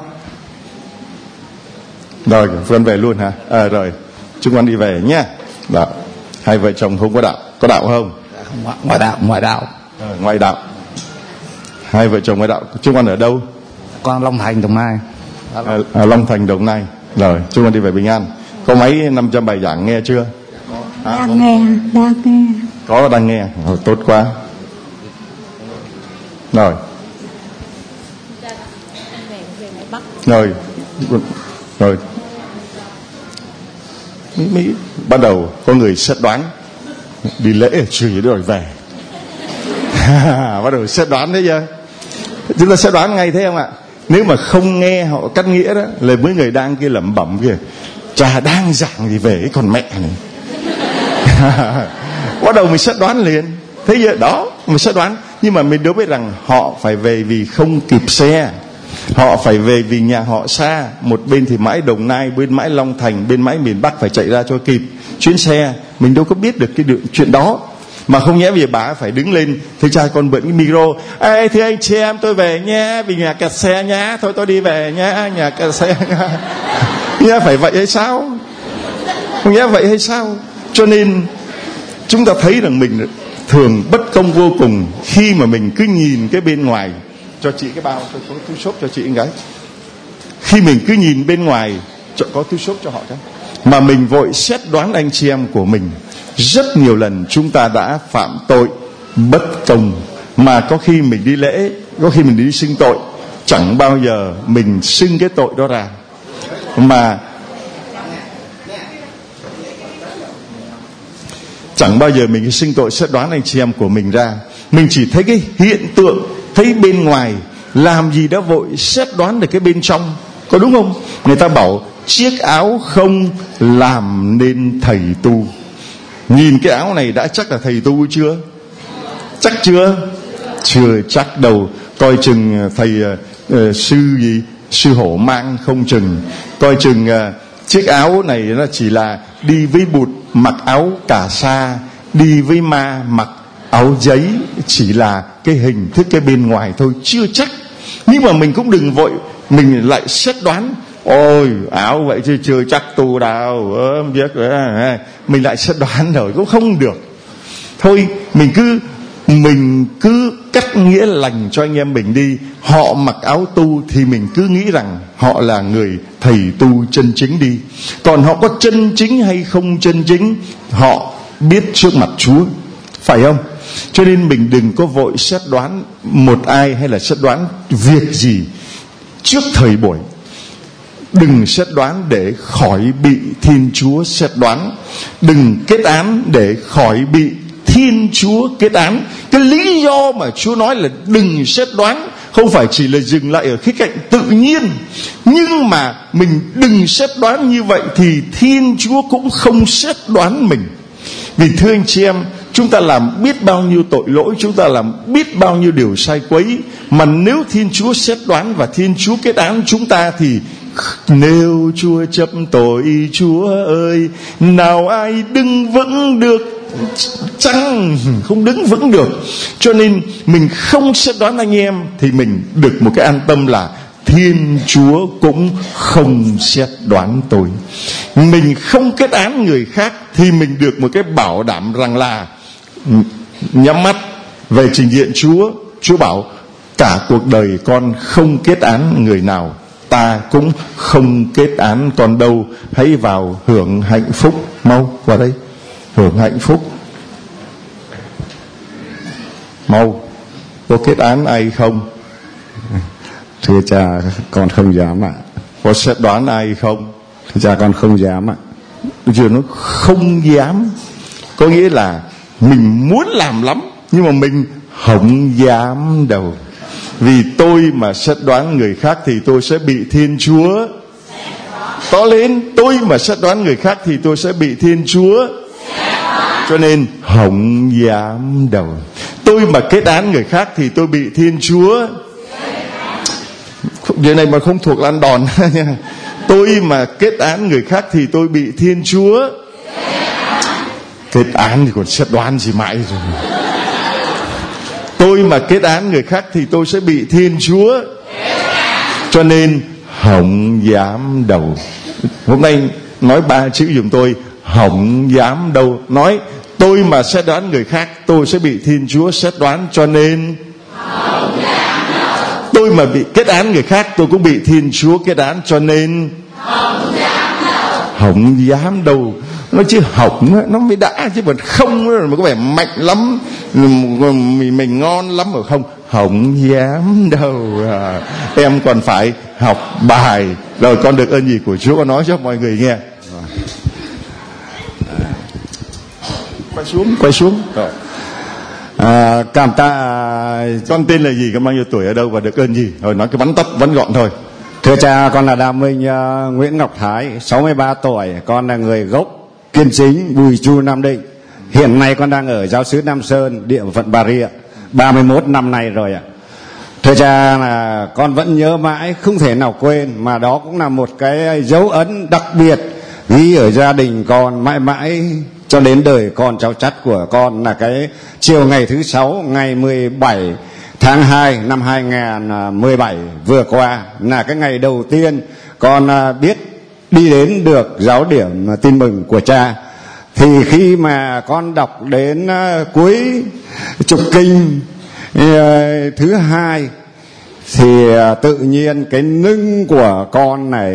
Rồi, con về luôn hả? À, rồi, chúng con đi về nhá. Đó. Hai vợ chồng không có đạo, có đạo không?
Dạ không, ngoại đạo, ngoại đạo.
À, ngoại đạo. Hai vợ chồng ngoại đạo. Chúng con ở đâu?
Con Long Thành, Đồng Nai.
À, à, Long Thành, Đồng Nai. Rồi, chúng con đi về bình an. Có mấy năm trăm bài giảng nghe chưa?
Hả? Đang nghe, đang nghe.
Có, đang nghe. Rồi, tốt quá. Rồi. Rồi, rồi mới bắt đầu có người xét đoán. đi lễ chửi rồi về. Bắt đầu xét đoán đấy chưa? Chúng ta xét đoán ngay thế không ạ? Nếu mà không nghe họ cắt nghĩa đó, là mấy người đang kia lẩm bẩm kìa, cha đang giảng gì về cái con mẹ này. Bắt đầu mình xét đoán liền. Thế giờ đó mình xét đoán. Nhưng mà mình đâu biết rằng họ phải về vì không kịp xe, họ phải về vì nhà họ xa. Một bên thì mãi Đồng Nai, bên mãi Long Thành, bên mãi miền Bắc, phải chạy ra cho kịp chuyến xe. Mình đâu có biết được cái chuyện đó. Mà không nhẽ vì bà phải đứng lên, thế cha con bận cái micro, ê thưa anh chị em tôi về nha, vì nhà kẹt xe nhá, thôi tôi đi về nhá, nhà kẹt xe nhá. Nhá phải vậy hay sao? Không nhẽ vậy hay sao? Cho nên chúng ta thấy rằng mình thường bất công vô cùng khi mà mình cứ nhìn cái bên ngoài. Cho chị cái bao, tôi có túi xốp cho chị cái. Khi mình cứ nhìn bên ngoài, có túi xốp cho họ cái, mà mình vội xét đoán anh chị em của mình. Rất nhiều lần chúng ta đã phạm tội bất công, mà có khi mình đi lễ, có khi mình đi xưng tội, chẳng bao giờ mình xưng cái tội đó ra. Mà chẳng bao giờ mình xưng tội xét đoán anh chị em của mình ra. Mình chỉ thấy cái hiện tượng, thấy bên ngoài, làm gì đã vội xét đoán được cái bên trong. Có đúng không? Người ta bảo chiếc áo không làm nên thầy tu. Nhìn cái áo này đã chắc là thầy tu chưa? Chắc chưa? Chưa chắc đâu. Coi chừng thầy uh, sư gì, sư hổ mang không chừng. Coi chừng uh, chiếc áo này nó chỉ là đi với Bụt mặc áo cà sa, đi với ma mặc áo giấy, chỉ là cái hình thức cái bên ngoài thôi, chưa chắc. Nhưng mà mình cũng đừng vội mình lại xét đoán. Ôi áo vậy chứ chưa chắc tu đâu, ớm biết rồi. Mình lại xét đoán rồi cũng không được. Thôi mình cứ mình cứ cắt nghĩa lành cho anh em mình đi. Họ mặc áo tu thì mình cứ nghĩ rằng họ là người thầy tu chân chính đi. Còn họ có chân chính hay không chân chính, họ biết trước mặt Chúa, phải không? Cho nên mình đừng có vội xét đoán một ai hay là xét đoán việc gì trước thời buổi. Đừng xét đoán để khỏi bị Thiên Chúa xét đoán. Đừng kết án để khỏi bị Thiên Chúa kết án. Cái lý do mà Chúa nói là đừng xét đoán không phải chỉ là dừng lại ở khía cạnh tự nhiên, nhưng mà mình đừng xét đoán như vậy thì Thiên Chúa cũng không xét đoán mình. Vì thưa anh chị em, chúng ta làm biết bao nhiêu tội lỗi, chúng ta làm biết bao nhiêu điều sai quấy, mà nếu Thiên Chúa xét đoán và Thiên Chúa kết án chúng ta thì nếu Chúa chấp tội, Chúa ơi, nào ai đứng vững được chăng? Không đứng vững được. Cho nên mình không xét đoán anh em thì mình được một cái an tâm là Thiên Chúa cũng không xét đoán tôi. Mình không kết án người khác thì mình được một cái bảo đảm rằng là nhắm mắt về trình diện Chúa, Chúa bảo cả cuộc đời con không kết án người nào, ta cũng không kết án con đâu. Hãy vào hưởng hạnh phúc. Mau vào đây hưởng hạnh phúc. Mau. Có kết án ai không?
Thưa cha, con không dám ạ.
Có xét đoán ai không?
Thưa cha, con không dám ạ.
Chưa nó không dám, có nghĩa là mình muốn làm lắm nhưng mà mình không dám đâu. Vì tôi mà xét đoán người khác thì tôi sẽ bị Thiên Chúa to lên. Tôi mà xét đoán người khác thì tôi sẽ bị Thiên Chúa, cho nên không dám đâu. Tôi mà kết án người khác thì tôi bị Thiên Chúa. Điều này mà không thuộc lan đòn nha. Tôi mà kết án người khác thì tôi bị Thiên Chúa. Kết án thì còn xét đoán gì mãi rồi. Tôi mà kết án người khác thì tôi sẽ bị Thiên Chúa, cho nên không dám đâu. Hôm nay nói ba chữ giùm tôi, không dám đâu. Nói tôi mà xét đoán người khác tôi sẽ bị Thiên Chúa xét đoán, cho nên không dám đâu. Tôi mà bị kết án người khác tôi cũng bị Thiên Chúa kết án, cho nên không dám đâu. Không dám đâu. Nó chứ hỏng nó mới đã, chứ còn không mà có vẻ mạnh lắm, mình, mình ngon lắm rồi không. Không dám đâu. À, em còn phải học bài. Rồi con được ơn gì của Chúa, con nói cho mọi người nghe. quay xuống, quay xuống. Rồi.
À, cảm tạ.
Con tên là gì, có bao nhiêu tuổi, ở đâu và được ơn gì? Rồi nói cái vắn tắt, vắn gọn thôi.
Thưa cha, con là Đàm Minh uh, Nguyễn Ngọc Thái, sáu mươi ba tuổi, con là người gốc Kiên Chính, Bùi Chu, Nam Định. Hiện nay con đang ở giáo xứ Nam Sơn, địa phận Bà Rịa, ba mươi mốt năm nay rồi ạ. Thưa cha, là con vẫn nhớ mãi, không thể nào quên, mà đó cũng là một cái dấu ấn đặc biệt ghi ở gia đình con mãi mãi cho đến đời con cháu chắt của con, là cái chiều ngày thứ sáu, ngày mười bảy tháng hai năm hai nghìn mười bảy vừa qua, là cái ngày đầu tiên con biết đi đến được giáo điểm tin mừng của cha. Thì khi mà con đọc đến cuối trục kinh thứ hai thì tự nhiên cái nưng của con này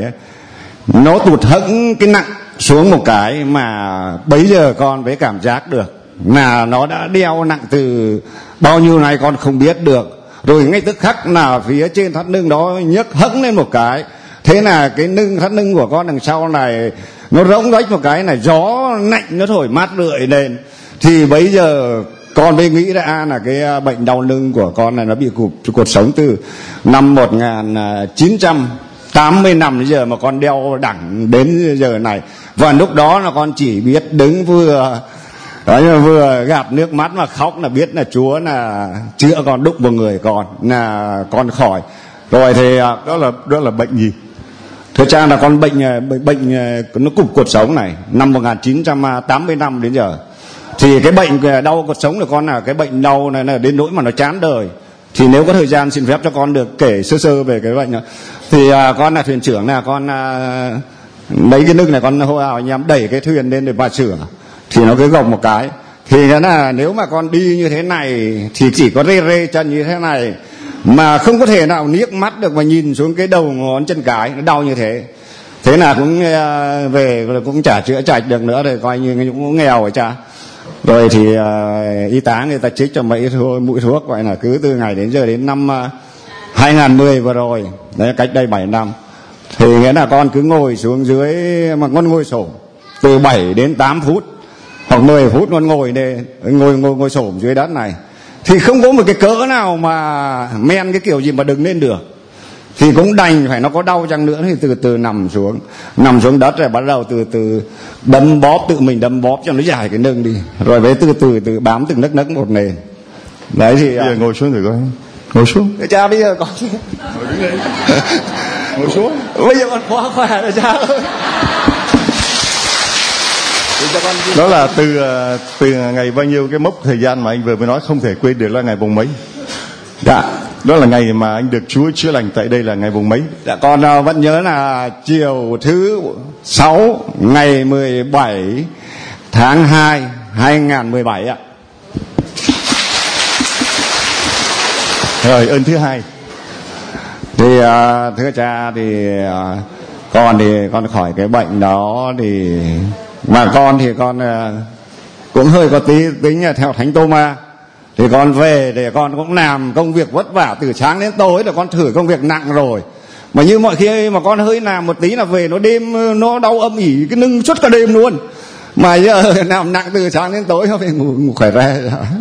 nó tụt hẫng cái nặng xuống một cái, mà bấy giờ con mới cảm giác được là nó đã đeo nặng từ bao nhiêu này con không biết được. Rồi ngay tức khắc là phía trên thắt lưng đó nhấc hẫng lên một cái, thế là cái lưng thắt lưng của con đằng sau này nó rỗng rách một cái, là gió lạnh nó thổi mát rượi lên. Thì bấy giờ con mới nghĩ ra là cái bệnh đau lưng của con này nó bị cụt cột sống từ năm một nghìn chín trăm tám mươi năm đến giờ mà con đeo đẳng đến giờ này. Và lúc đó là con chỉ biết đứng vừa đó, vừa gạt nước mắt mà khóc, là biết là Chúa là chữa con, đúc vào người con là con khỏi. Rồi thì
đó là đó là bệnh gì?
Thưa cha, là con bệnh bệnh, bệnh nó cụt cột sống này năm một nghìn chín trăm tám mươi năm đến giờ. Thì cái bệnh đau cột sống của con là cái bệnh đau này là đến nỗi mà nó chán đời. Thì nếu có thời gian xin phép cho con được kể sơ sơ về cái bệnh này. Thì à, con là thuyền trưởng, là con à, lấy cái lưng này con hô hào anh em đẩy cái thuyền lên để bà sửa, thì nó cứ gồng một cái. Thì nó là nếu mà con đi như thế này thì chỉ có rê rê chân như thế này, mà không có thể nào liếc mắt được mà nhìn xuống cái đầu ngón chân cái, nó đau như thế. Thế là cũng à, về cũng chả chữa chạch được nữa, rồi coi như cũng nghèo rồi cha. Rồi thì uh, y tá người ta trích cho mấy thuốc, mũi thuốc, gọi là cứ từ ngày đến giờ đến năm uh, hai nghìn mười vừa rồi, đấy cách đây bảy năm. Thì nghĩa là con cứ ngồi xuống dưới, mà con ngồi xổm từ bảy đến tám phút hoặc mười phút con ngồi đây, ngồi ngồi ngồi xổm dưới đất này, thì không có một cái cỡ nào mà men cái kiểu gì mà đứng lên được. Thì cũng đành phải, nó có đau chăng nữa thì từ từ nằm xuống, nằm xuống đất rồi bắt đầu từ từ đấm bóp, tự mình đấm bóp cho nó giải cái lưng đi, rồi với từ từ từ bám từng nấc nấc một nền. Đấy thì
bây giờ ngồi xuống thử coi, ngồi xuống.
Cái cha bây giờ con
ngồi đứng lên, ngồi xuống.
Bây giờ con quá khỏe rồi cha ơi.
Đó là từ từ ngày bao nhiêu, cái mốc thời gian mà anh vừa mới nói không thể quên được là ngày mùng mấy?
Dạ,
đó là ngày mà anh được Chúa chữa lành tại đây là ngày mùng mấy?
Dạ con uh, vẫn nhớ là chiều thứ sáu ngày mười bảy tháng hai hai nghìn mười bảy ạ.
Rồi ơn thứ hai.
Thì uh, thưa cha, thì uh, con thì con khỏi cái bệnh đó, thì mà con thì con uh, cũng hơi có tí tính theo Thánh Tô Ma. Thì con về để con cũng làm công việc vất vả từ sáng đến tối, rồi con thử công việc nặng rồi. Mà như mọi khi mà con hơi làm một tí là về nó đêm nó đau âm ỉ cái lưng suốt cả đêm luôn. Mà giờ làm nặng từ sáng đến tối nó phải ngủ, ngủ khỏe ra.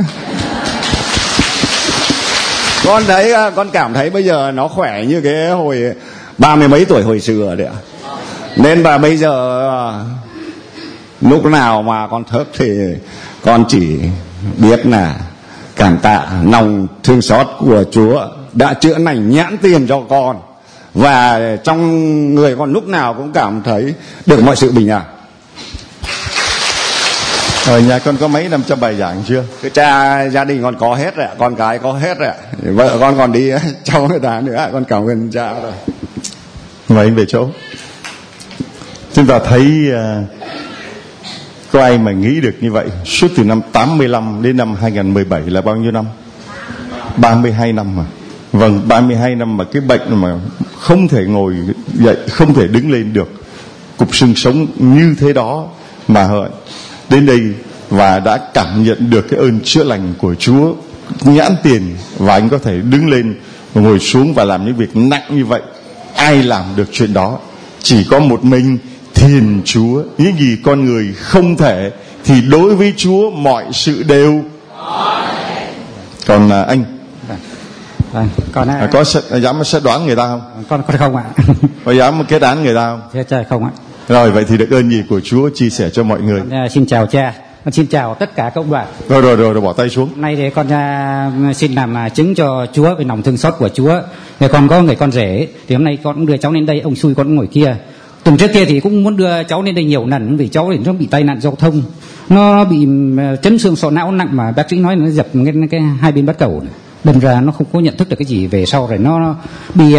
Con thấy, con cảm thấy bây giờ nó khỏe như cái hồi ba mươi mấy tuổi hồi xưa đấy ạ. Nên mà bây giờ lúc nào mà con thức thì con chỉ biết là cảm tạ lòng thương xót của Chúa đã chữa lành nhãn tiền cho con, và trong người con lúc nào cũng cảm thấy được mọi sự bình an.
Ở nhà con có mấy năm cho bài giảng chưa?
Cái cha gia đình con có hết rồi, con cái có hết rồi, vợ con còn đi cháu người ta nữa, con cảm ơn cha rồi.
Mời anh về chỗ. Chúng ta thấy uh, có ai mà nghĩ được như vậy? Suốt từ năm tám mươi lăm đến năm hai nghìn mười bảy là bao nhiêu năm? ba mươi hai năm mà. Vâng, ba mươi hai năm mà cái bệnh mà không thể ngồi dậy, không thể đứng lên được, cục xương sống như thế đó mà đến đây và đã cảm nhận được cái ơn chữa lành của Chúa nhãn tiền, và anh có thể đứng lên và ngồi xuống và làm những việc nặng như vậy. Ai làm được chuyện đó? Chỉ có một mình Thiên Chúa. Những gì con người không thể thì đối với Chúa mọi sự đều. Còn à, anh
Vâng, con
à, có sẽ, dám sẽ đoán người ta không?
con con không ạ.
Có dám kết án người ta không?
Thế trời không ạ.
Rồi vậy thì được ơn gì của Chúa chia sẻ cho mọi người.
Con, uh, xin chào cha, con xin chào tất cả các ông bà.
Rồi rồi rồi, rồi bỏ tay xuống.
Hôm nay thì con uh, xin làm uh, chứng cho Chúa về lòng thương xót của Chúa. Thì con có người con rể, thì hôm nay con cũng đưa cháu lên đây, ông xui con ngồi kia. Tuần trước kia thì cũng muốn đưa cháu lên đây nhiều lần vì cháu thì nó bị tai nạn giao thông, nó bị uh, chấn xương sọ não nặng mà bác sĩ nói nó dập cái, cái hai bên bát cầu này. Đâm ra nó không có nhận thức được cái gì, về sau rồi nó bị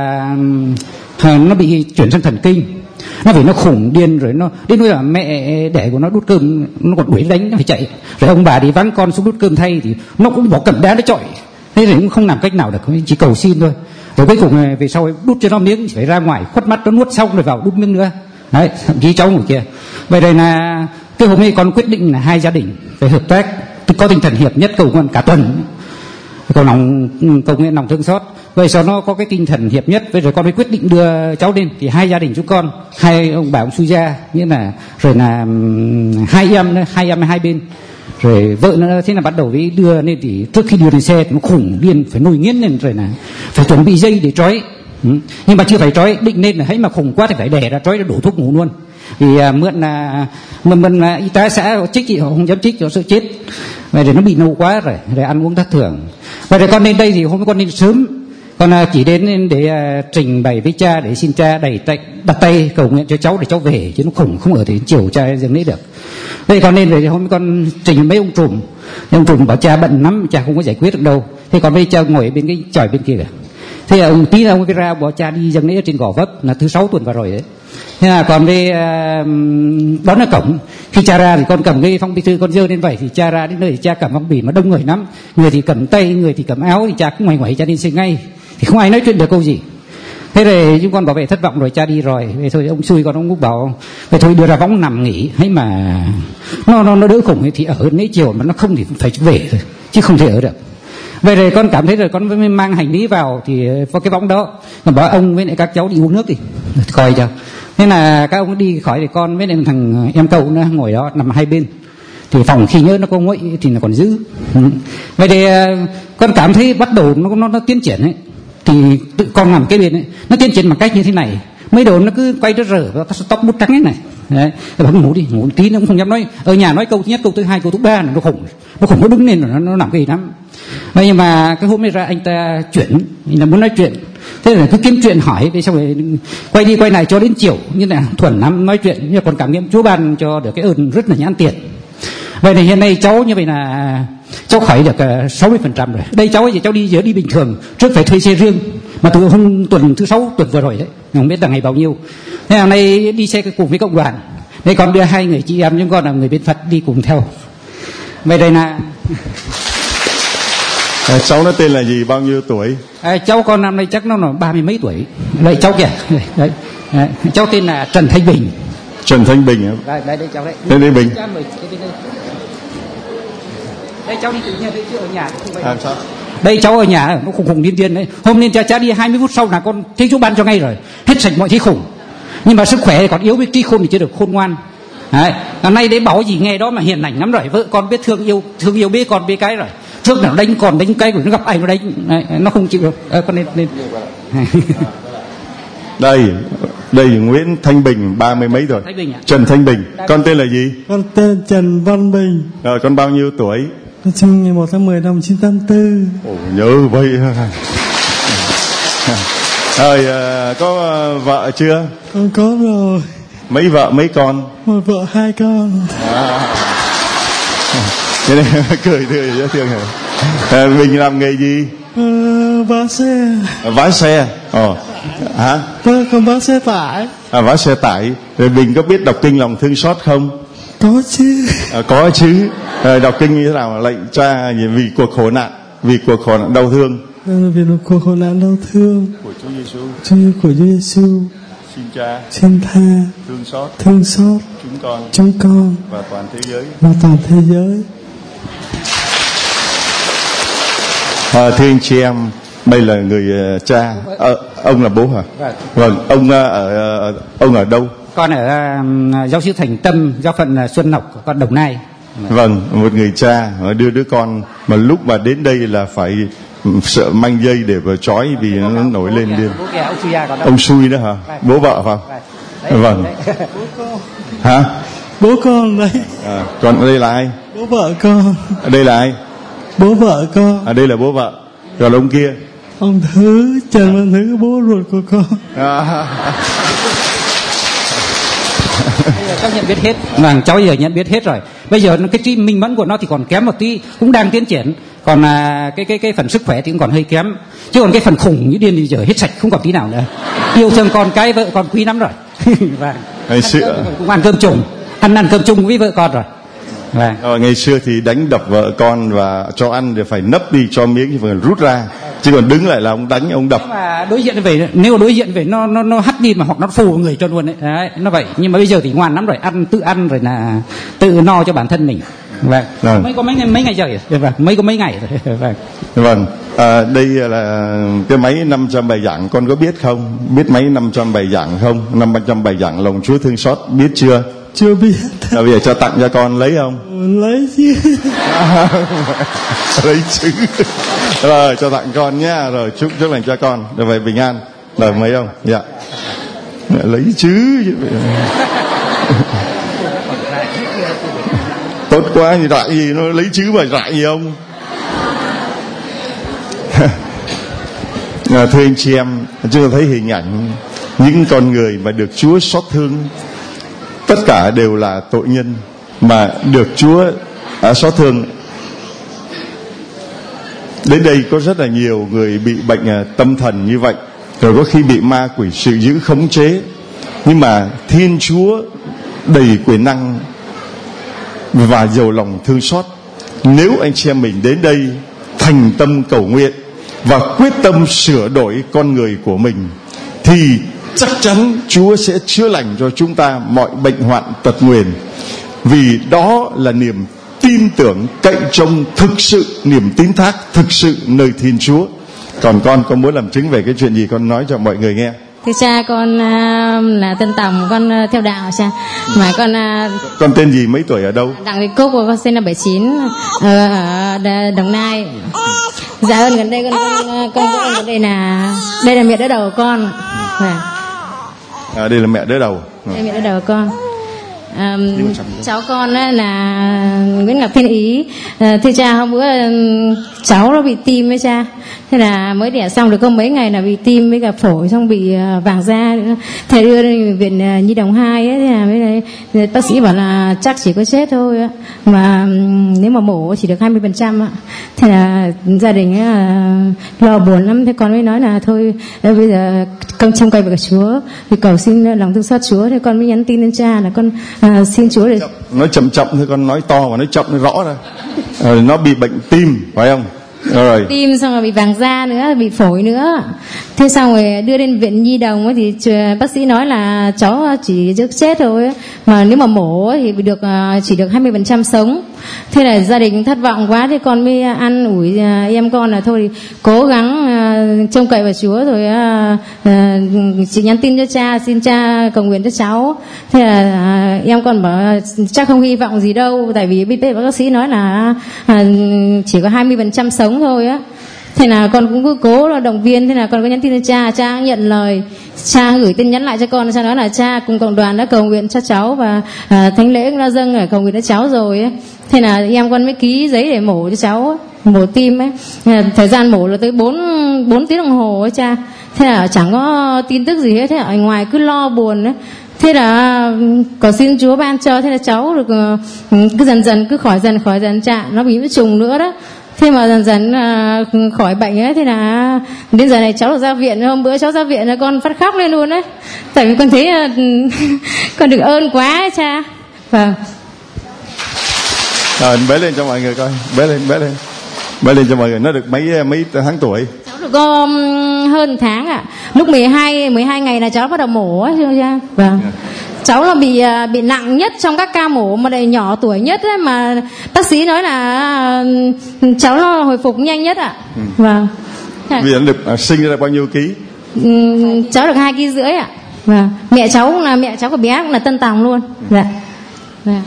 uh, nó bị chuyển sang thần kinh, nó vì nó khủng điên rồi, nó đến nỗi là mẹ đẻ của nó đút cơm nó còn đuổi đánh nó phải chạy, rồi ông bà đi vắng con xuống đút cơm thay thì nó cũng bỏ cẩm đá nó chọi, thế thì cũng không làm cách nào được, chỉ cầu xin thôi. Rồi cuối cùng về sau đút cho nó miếng phải ra ngoài khuất mắt nó nuốt xong rồi vào đút miếng nữa đấy, thậm chí cháu ngồi kia. Vậy đây là cái hôm nay con quyết định là hai gia đình phải hợp tác, có tinh thần hiệp nhất, cầu nguyện cả tuần, cầu lòng cầu nguyện lòng thương xót. Vậy sau nó có cái tinh thần hiệp nhất, vậy rồi con mới quyết định đưa cháu lên. Thì hai gia đình chúng con, hai ông bà ông xui gia, nghĩa là rồi là um, hai em nữa, hai em hai bên, rồi vợ nó thế là bắt đầu với đưa lên. Thì trước khi đưa lên xe thì nó khủng điên, phải nổi nghiến lên, rồi là phải chuẩn bị dây để trói, ừ. nhưng mà chưa phải trói, định lên là thấy mà khủng quá thì phải đè ra trói, đổ thuốc ngủ luôn. Vì à, mượn là mượn, mượn là y tá xã trích chị họ không dám trích cho sợ chết, vậy để nó bị nâu quá rồi, rồi ăn uống thất thường. Vậy rồi con lên đây thì hôm nay con lên sớm, con à, chỉ đến để à, trình bày với cha, để xin cha đẩy tay, đặt tay cầu nguyện cho cháu để cháu về, chứ nó khủng không ở thì chiều cha dừng lấy được. Đây con lên rồi thì hôm nay con trình với mấy ông trùm, ông trùm bảo cha bận lắm, cha không có giải quyết được đâu. Thế còn bây cha ngồi bên cái chòi bên kia kìa. Thế ông tí là ông cái ra bỏ cha đi dâng lễ ở trên Gò Vấp, là thứ sáu tuần vào rồi đấy. Thế là còn với uh, đón ở cổng, khi cha ra thì con cầm cái phong bì thư con dơ lên vậy, thì cha ra đến nơi thì cha cầm phong bì mà đông người lắm, người thì cầm tay, người thì cầm áo, thì cha cũng ngoảnh ngoẩy cha đi xe ngay, thì không ai nói chuyện được câu gì. Thế rồi chúng con bảo vệ thất vọng rồi, cha đi rồi. Vậy thôi ông xui con ông cũng bảo vậy thôi đưa ra võng nằm nghỉ, hay mà nó nó nó đỡ khủng ấy, thì ở mấy chiều mà nó không thì phải về thôi, chứ không thể ở được. Vậy rồi con cảm thấy rồi con mới mang hành lý vào thì có cái võng đó, còn bảo ông với lại các cháu đi uống nước đi coi cho. Thế là các ông đi khỏi thì con với lại thằng em cậu nó ngồi đó nằm hai bên, thì phòng khi nhớ nó có nguội thì nó còn giữ. Ừ. Vậy thì con cảm thấy bắt đầu nó nó, nó tiến triển ấy, thì tự con nằm cái bên ấy, nó tiến triển bằng cách như thế này. Mấy đồ nó cứ quay nó rở, nó tóc bút trắng ấy này. Đấy, bảo ngủ đi, ngủ tí nó cũng không dám nói. Ở nhà nói câu thứ nhất, câu thứ hai, câu thứ ba là nó khủng, nó khủng nó đứng lên rồi nó, nó làm cái gì lắm. Vậy nhưng mà cái hôm nay ra anh ta chuyển, anh ta muốn nói chuyện, thế là cứ kiếm chuyện hỏi, thế xong rồi quay đi quay lại cho đến chiều, như là thuần lắm nói chuyện, nhưng mà còn cảm nghiệm Chúa ban cho được cái ơn rất là nhãn tiền. Vậy thì hiện nay cháu như vậy là cháu khỏi được sáu mươi phần trăm rồi. Đây cháu ấy thì cháu đi giờ đi bình thường, trước phải thuê xe riêng, mà từ hôm tuần thứ sáu tuần vừa rồi đấy, không biết là ngày bao nhiêu. Thế hôm nay đi xe cùng với cộng đoàn, đây còn đưa hai người chị em chúng con là người bên Phật đi cùng theo. Vậy đây là
à, cháu nó tên là gì, bao nhiêu tuổi?
À, cháu con năm nay chắc nó là ba mươi mấy tuổi. Đây cháu kìa, đây, đấy. Đấy. Cháu tên là Trần Thanh Bình.
Trần Thanh Bình hả?
Đây, đây, đây cháu đấy.
Đây, đây Bình.
Đây, đây cháu đi tự nhiên, đây chứ ở nhà không phải. À, sao? Đây cháu ở nhà nó khủng khủng điên điên đấy. Hôm nay cha cha đi hai mươi phút sau là con thấy Chúa ban cho ngay rồi, hết sạch mọi thứ khủng. Nhưng mà sức khỏe thì còn yếu, biết trí khôn thì chưa được khôn ngoan. Đấy, hôm nay đấy bảo gì nghe đó mà hiền lành lắm rồi, vợ con biết thương yêu, thương yêu biết con biết cái rồi. Trước nào đánh còn đánh cái rồi nó gặp ai nó đánh, đấy, nó không chịu được. À, con lên lên.
Đây, đây Nguyễn Thanh Bình, ba mươi mấy rồi.
Thanh Bình ạ.
Trần Thanh Bình. Đây. Con tên là gì?
Con tên Trần Văn Bình.
Rồi con bao nhiêu tuổi?
Con sinh ngày một tháng mười năm một nghìn chín trăm tám mươi tư.
Ồ, nhớ vậy. Rồi à, có à, vợ chưa?
Con có rồi.
Mấy vợ mấy con?
Một vợ hai con.
À. Cái này cười tươi dễ thương hả? À, mình làm nghề gì?
À, vá xe.
À, vá xe. Ồ. Hả?
Vâng, con vá xe tải.
À, vá xe tải. Rồi mình có biết đọc kinh lòng thương xót không?
Có chứ.
À, có chứ. À, đọc kinh như thế nào? Lạy cha vì cuộc khổ nạn, vì cuộc khổ nạn đau thương.
À, vì cuộc khổ nạn đau thương
của Chúa Giêsu.
Chúa của Chúa Giêsu.
Xin cha
xin tha
thương xót
thương xót
chúng con
chúng con
và toàn thế giới
và toàn thế giới.
À, thưa anh chị em, đây là người uh, cha. À, ông là bố hả? Vâng. Ông uh, ở uh, ông ở đâu?
Con ở uh, giáo sư Thành Tâm, giáo phận uh, Xuân Lộc, con Đồng Nai.
Vâng, một người cha đưa đứa con mà lúc mà đến đây là phải sợ manh dây để vào trói vì nó nổi lên điên. Ông xui đó hả? Bố vợ phải không? Vâng. Hả?
Bố con đây.
À, còn ở đây là ai?
Bố vợ con.
Ở đây là ai?
Bố vợ con.
Ở đây là bố vợ. Còn ông kia?
Ông Thứ, Trần Văn Thứ, bố ruột của con.
À.
Bây giờ cháu nhận biết hết, vâng, cháu giờ nhận biết hết rồi. Bây giờ cái trí minh mẫn của nó thì còn kém một tí, cũng đang tiến triển. Còn à, cái cái cái phần sức khỏe thì cũng còn hơi kém. Chứ còn cái phần khủng như điên thì giờ hết sạch, không còn tí nào nữa. Yêu thương con cái vợ con quý lắm rồi. Vâng.
Ngày xưa
cũng ăn cơm chung, ăn ăn cơm chung với vợ con rồi. Vâng.
Ờ, ngày xưa thì đánh đập vợ con và cho ăn thì phải nấp đi, cho miếng thì phải rút ra, chứ còn đứng lại là ông đánh ông đập.
Nếu mà đối diện về, nếu đối diện về nó nó nó hắt đi mà hoặc nó phù người cho luôn đấy. Đấy, nó vậy. Nhưng mà bây giờ thì ngoan lắm rồi, ăn tự ăn rồi là tự no cho bản thân mình. Vâng. Vâng. Mấy có mấy mấy ngày trời, vâng, mấy có mấy ngày rồi. Vâng.
Vâng. À, đây là cái máy năm trăm bài giảng, con có biết không? Biết máy năm trăm bài giảng không? năm trăm bài giảng lòng Chúa thương xót, biết chưa?
Chưa biết.
À, bây giờ cho tặng cho con, lấy không?
Lấy chứ.
À, lấy chứ. Rồi cho tặng con nhá. Rồi chúc chúc lành cho con được về bình an. Rồi mấy ông? Dạ. Lấy chứ. Tốt quá, thì rại gì nó lấy chứ mà rại gì ông? À, thưa anh chị em, chúng ta thấy hình ảnh những con người mà được Chúa xót thương, tất cả đều là tội nhân mà được Chúa à, xót thương. Đến đây có rất là nhiều người bị bệnh à, tâm thần như vậy, rồi có khi bị ma quỷ sự dữ khống chế, nhưng mà Thiên Chúa đầy quyền năng và giàu lòng thương xót. Nếu anh chị em mình đến đây thành tâm cầu nguyện và quyết tâm sửa đổi con người của mình, thì chắc chắn Chúa sẽ chữa lành cho chúng ta mọi bệnh hoạn tật nguyền. Vì đó là niềm tin tưởng cậy trông thực sự, niềm tín thác thực sự nơi Thiên Chúa. Còn con có muốn làm chứng về cái chuyện gì con nói cho mọi người nghe?
Thưa cha, con uh, là Tân Tòng, con uh, theo đạo cha. Mà con uh,
con tên gì, mấy tuổi, ở đâu?
Đặng Thị Cúc, con sinh năm bảy chín, ở, ở Đồng Nai. Dạ ơn, gần đây con con con con ở đây là đây là mẹ đỡ đầu của con. À.
À, đây là mẹ đỡ đầu.
Đây là mẹ đỡ đầu của con. À, cháu con là Nguyễn Ngọc Thiên Ý. À, thưa cha, hôm bữa cháu nó bị tim với cha, thế là mới đẻ xong được có mấy ngày là bị tim với cả phổi, xong bị vàng da nữa. Thầy đưa đến bệnh viện Nhi Đồng hai ấy, thế là mới đây, bác sĩ bảo là chắc chỉ có chết thôi á, mà nếu mà mổ chỉ được hai mươi phần trăm ạ. Thế là gia đình ấy là lo buồn lắm, thế con mới nói là thôi bây giờ công trông cậy vào Chúa, thì cầu xin lòng thương xót Chúa. Thế con mới nhắn tin lên cha là con à, xin Chúa để
nói chậm chậm thôi, con nói to và nói chậm nó rõ ra. À, nó bị bệnh tim phải không? Rồi.
Tim xong rồi bị vàng da nữa, bị phổi nữa. Thế xong rồi đưa đến viện Nhi Đồng ấy, thì bác sĩ nói là cháu chỉ trước chết thôi, mà nếu mà mổ thì được chỉ được hai mươi phần trăm sống. Thế là gia đình thất vọng quá, thế con mới ăn ủi em con là thôi thì cố gắng trông cậy vào Chúa rồi. Chị nhắn tin cho cha, xin cha cầu nguyện cho cháu. Thế là em con bảo chắc không hy vọng gì đâu, tại vì biết bác sĩ nói là chỉ có hai mươi phần trăm sống thôi á. Thế là con cũng cứ cố là động viên. Thế là con có nhắn tin cho cha, cha nhận lời, cha gửi tin nhắn lại cho con, cha nói là cha cùng cộng đoàn đã cầu nguyện cho cháu và à, thánh lễ cũng đã dâng ở cầu nguyện cho cháu rồi ấy. Thế là em con mới ký giấy để mổ cho cháu ấy, mổ tim ấy. Thời gian mổ là tới bốn bốn tiếng đồng hồ ấy cha. Thế là chẳng có tin tức gì hết, thế ở ngoài cứ lo buồn ấy. Thế là có xin Chúa ban cho, thế là cháu được cứ dần dần cứ khỏi dần khỏi dần cha, nó bị trùng nữa đó. Thế mà dần dần uh, khỏi bệnh ấy, thế là đến giờ này cháu được ra viện. Hôm bữa cháu ra viện là con phát khóc lên luôn đấy, tại vì con thấy uh, con được ơn quá ấy, cha. Vâng.
Rồi bế lên cho mọi người coi, bế lên, bế lên, bế lên cho mọi người. Nó được mấy mấy tháng tuổi?
Cháu được có um, hơn tháng ạ. À. Lúc mười hai ngày là cháu bắt đầu mổ ấy, thưa cha. Vâng. Yeah. Cháu là bị bị nặng nhất trong các ca mổ, mà lại nhỏ tuổi nhất ấy, mà bác sĩ nói là cháu nó hồi phục nhanh nhất ạ. Ừ. Vâng.
Vì nó được à, sinh ra bao nhiêu ký?
Ừ, cháu được hai ký rưỡi ạ. Vâng. Mẹ cháu cũng là mẹ cháu của bé cũng là Tân Tòng luôn. Dạ. Dạ.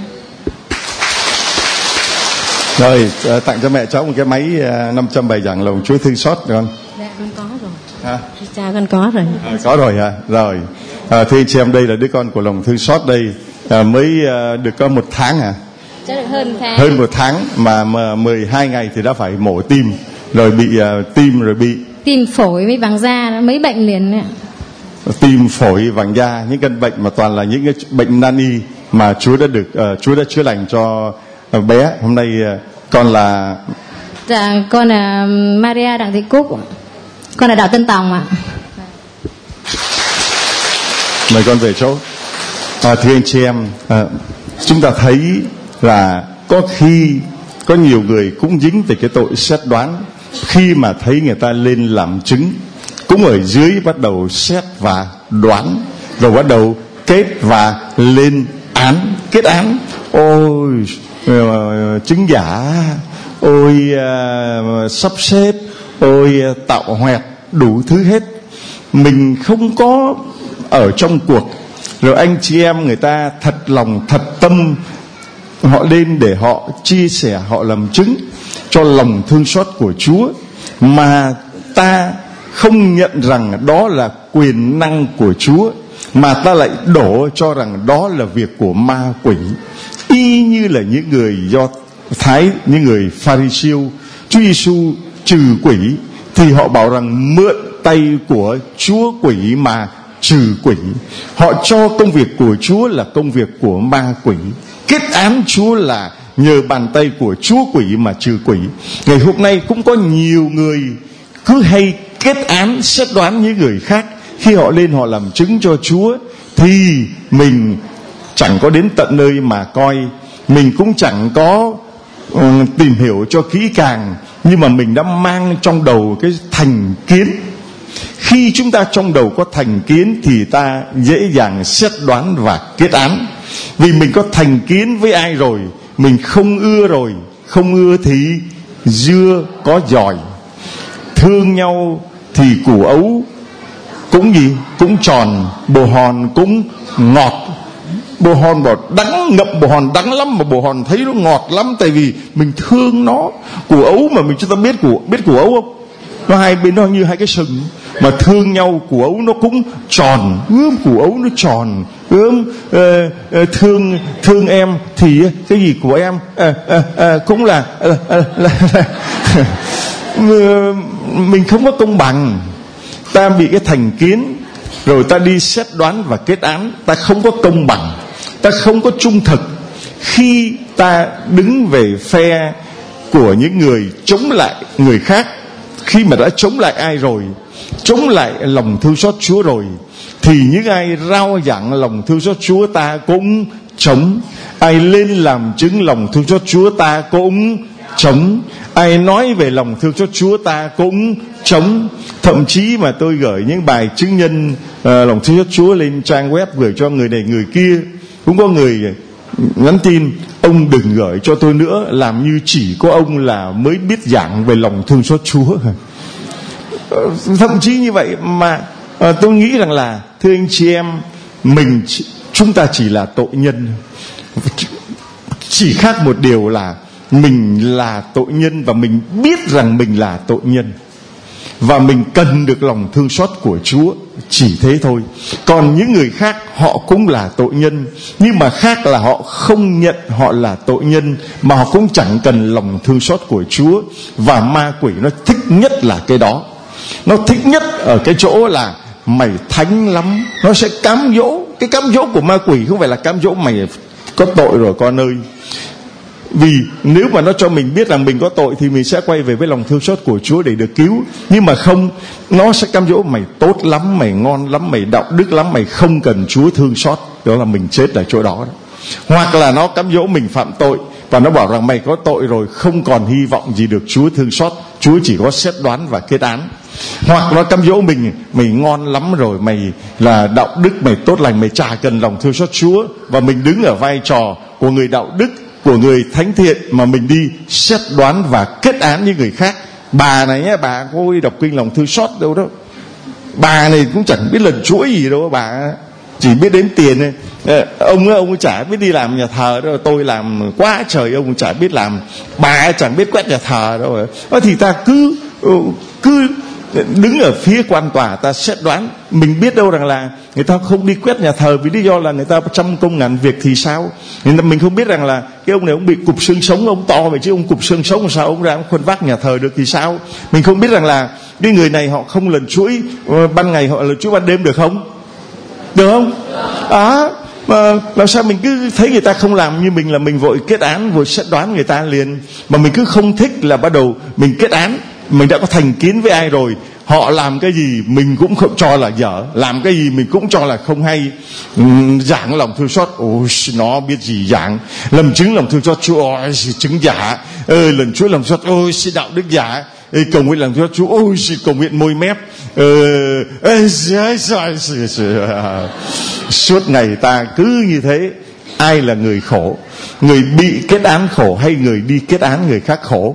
Rồi tặng cho mẹ cháu một cái máy năm trăm bài giảng lòng Chúa thương xót được không?
Dạ con có rồi.
Hả?
Cha con có rồi.
À, có rồi hả? Rồi. À, thưa anh chị em, đây là đứa con của lòng thương xót đây, à, mới à, được có một tháng hả?
Chắc được hơn tháng.
Hơn một tháng mà, mà mười hai ngày thì đã phải mổ tim, rồi bị à, tim rồi bị
tim phổi với vàng da, mấy bệnh liền đấy.
Tim phổi vàng da, những căn bệnh mà toàn là những cái bệnh nan y mà Chúa đã được uh, Chúa đã chữa lành cho uh, bé. Hôm nay uh, con là
Dạ con là Maria Đặng Thị Cúc, con là đạo Tân Tòng ạ.
Mời con về chỗ. À, thưa anh chị em, à, chúng ta thấy là có khi có nhiều người cũng dính về cái tội xét đoán, khi mà thấy người ta lên làm chứng, cũng ở dưới bắt đầu xét và đoán, rồi bắt đầu kết và lên án, kết án. Ôi uh, chứng giả, ôi uh, sắp xếp, ôi uh, tạo hoẹt, đủ thứ hết. Mình không có ở trong cuộc. Rồi anh chị em người ta thật lòng thật tâm họ lên để họ chia sẻ, họ làm chứng cho lòng thương xót của Chúa, mà ta không nhận rằng đó là quyền năng của Chúa, mà ta lại đổ cho rằng đó là việc của ma quỷ. Y như là những người Do Thái, những người Pha-ri-siêu, Chúa Giêsu trừ quỷ thì họ bảo rằng mượn tay của Chúa quỷ mà trừ quỷ. Họ cho công việc của Chúa là công việc của ma quỷ. Kết án Chúa là nhờ bàn tay của Chúa quỷ mà trừ quỷ. Ngày hôm nay cũng có nhiều người cứ hay kết án xét đoán những người khác. Khi họ lên họ làm chứng cho Chúa thì mình chẳng có đến tận nơi mà coi, mình cũng chẳng có uh, tìm hiểu cho kỹ càng, nhưng mà mình đã mang trong đầu cái thành kiến. Khi chúng ta trong đầu có thành kiến thì ta dễ dàng xét đoán và kết án. Vì mình có thành kiến với ai rồi, mình không ưa rồi, không ưa thì dưa có giỏi. Thương nhau thì củ ấu cũng gì cũng tròn, bồ hòn cũng ngọt. Bồ hòn bảo đắng, ngậm bồ hòn đắng lắm, mà bồ hòn thấy nó ngọt lắm, tại vì mình thương nó. Củ ấu mà mình chúng ta biết củ biết củ ấu không? Nó hai bên nó như hai cái sừng, mà thương nhau. Củ ấu nó cũng tròn, ướm củ ấu nó tròn, ướm uh, uh, thương thương em thì cái gì của em uh, uh, uh, cũng là, uh, uh, là mình không có công bằng. Ta bị cái thành kiến, rồi ta đi xét đoán và kết án. Ta không có công bằng, ta không có trung thực. Khi ta đứng về phe của những người chống lại người khác, khi mà đã chống lại ai rồi, chống lại lòng thương xót Chúa rồi, thì những ai rao giảng lòng thương xót Chúa ta cũng chống. Ai lên làm chứng lòng thương xót Chúa ta cũng chống. Ai nói về lòng thương xót Chúa ta cũng chống. Thậm chí mà tôi gửi những bài chứng nhân uh, lòng thương xót Chúa lên trang web, gửi cho người này người kia. Cũng có người nhắn tin: ông đừng gửi cho tôi nữa, làm như chỉ có ông là mới biết giảng về lòng thương xót Chúa. Thậm chí như vậy mà uh, tôi nghĩ rằng là, thưa anh chị em, mình chúng ta chỉ là tội nhân. Chỉ khác một điều là mình là tội nhân và mình biết rằng mình là tội nhân, và mình cần được lòng thương xót của Chúa, chỉ thế thôi. Còn những người khác họ cũng là tội nhân, nhưng mà khác là họ không nhận họ là tội nhân, mà họ cũng chẳng cần lòng thương xót của Chúa. Và ma quỷ nó thích nhất là cái đó. Nó thích nhất ở cái chỗ là mày thánh lắm. Nó sẽ cám dỗ. Cái cám dỗ của ma quỷ không phải là cám dỗ mày có tội rồi con ơi. Vì nếu mà nó cho mình biết rằng mình có tội thì mình sẽ quay về với lòng thương xót của Chúa để được cứu. Nhưng mà không, nó sẽ cám dỗ mày tốt lắm, mày ngon lắm, mày đạo đức lắm, mày không cần Chúa thương xót. Đó là mình chết ở chỗ đó. Hoặc là nó cám dỗ mình phạm tội và nó bảo rằng mày có tội rồi, không còn hy vọng gì được Chúa thương xót, Chúa chỉ có xét đoán và kết án. Hoặc nó cám dỗ mình: mày ngon lắm rồi, mày là đạo đức, mày tốt lành, mày chả cần lòng thương xót Chúa. Và mình đứng ở vai trò của người đạo đức, của người thánh thiện, mà mình đi xét đoán và kết án những người khác. Bà này nhé, bà có đọc kinh lòng thương xót đâu đó, bà này cũng chẳng biết lần chuỗi gì đâu bà. chỉ biết đến tiền ấy. Ông ông chả biết đi làm nhà thờ đâu, tôi làm quá trời, ông chả biết làm, bà chẳng biết quét nhà thờ đâu. Thì ta cứ cứ đứng ở phía quan tòa, ta xét đoán. Mình biết đâu rằng là người ta không đi quét nhà thờ vì lý do là người ta trăm công ngàn việc thì sao. Mình không biết rằng là cái ông này ông bị cục xương sống, ông to vậy chứ ông cục xương sống sao ông ra ông khuân vác nhà thờ được thì sao. Mình không biết rằng là cái người này họ không lần chuỗi ban ngày, họ lần chuỗi ban đêm được không? Được không? À, mà làm sao mình cứ thấy người ta không làm như mình là mình vội kết án, vội xét đoán người ta liền. Mà mình cứ không thích là bắt đầu mình kết án. Mình đã có thành kiến với ai rồi, họ làm cái gì mình cũng không cho là dở, làm cái gì mình cũng cho là không hay. uhm, Giảng lòng thương xót, ôi nó biết gì giảng. Làm chứng lòng thương xót, Chúa ôi chứng giả. Ơi lần Chúa lòng xót, ôi xin đạo đức giả. Ê, cầu nguyện lòng thương xót, Chúa ôi xin cầu nguyện môi mép. Ờ, ê, ê, ê, ê, suốt ngày ta cứ như thế. Ai là người khổ? Người bị kết án khổ hay người đi kết án người khác khổ?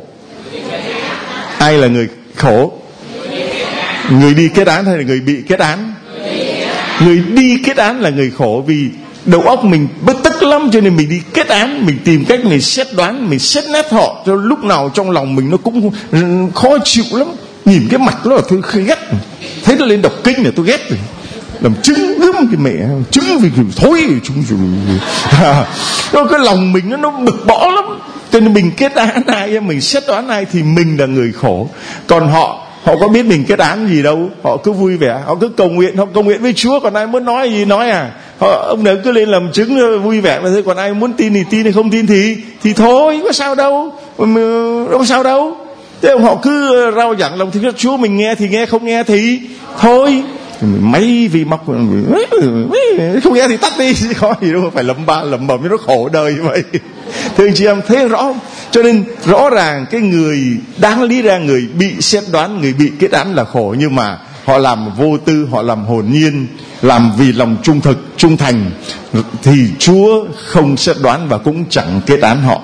Ai là người khổ? Người đi kết án hay là người bị kết án? Người đi kết án là người khổ, vì đầu óc mình bất tức lắm, cho nên mình đi kết án, mình tìm cách mình xét đoán, mình xét nét họ, cho lúc nào trong lòng mình nó cũng khó chịu lắm. Nhìn cái mặt nó là tôi ghét, thấy nó lên đọc kinh là tôi ghét rồi. Làm chứng gớm cái mẹ, chứng vì thối chúng rồi. À, cái lòng mình nó, nó bực bõ lắm. Cho nên mình kết án ai, mình xét đoán ai thì mình là người khổ. Còn họ, họ có biết mình kết án gì đâu. Họ cứ vui vẻ, họ cứ cầu nguyện, họ cầu nguyện với Chúa. Còn ai muốn nói gì nói à. Họ, ông nào cứ lên làm chứng vui vẻ là thôi. Còn ai muốn tin thì tin, hay không tin thì thì thôi, có sao đâu, có sao đâu. Thế họ cứ rao giảng lòng thương Chúa, mình nghe thì nghe, không nghe thì thôi. Mấy vì móc không nghe thì tắt đi, có gì đâu phải lẩm ba lẩm bẩm, nó khổ đời như vậy. Thưa anh chị em thấy rõ không? Cho nên rõ ràng cái người đáng lý ra người bị xét đoán, người bị kết án là khổ, nhưng mà họ làm vô tư, họ làm hồn nhiên, làm vì lòng trung thực, trung thành, thì Chúa không xét đoán và cũng chẳng kết án họ.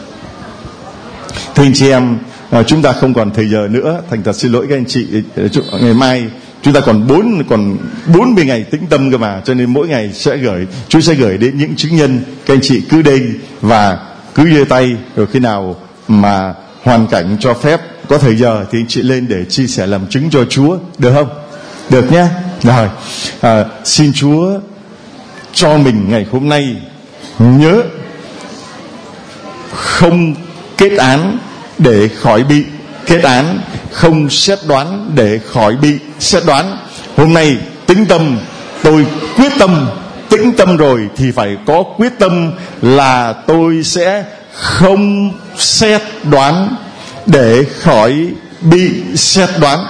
Thưa anh chị em, chúng ta không còn thời giờ nữa, thành thật xin lỗi các anh chị. Ngày mai chúng ta còn bốn còn bốn mươi ngày tĩnh tâm cơ mà, cho nên mỗi ngày sẽ gửi, Chúa sẽ gửi đến những chứng nhân. Các anh chị cứ đây và cứ giơ tay, rồi khi nào mà hoàn cảnh cho phép, có thời giờ thì anh chị lên để chia sẻ làm chứng cho Chúa, được không? Được nhé. Rồi, à, xin Chúa cho mình ngày hôm nay nhớ không kết án để khỏi bị kết án, không xét đoán để khỏi bị xét đoán. Hôm nay tĩnh tâm, tôi quyết tâm, tĩnh tâm rồi thì phải có quyết tâm là tôi sẽ không xét đoán để khỏi bị xét đoán.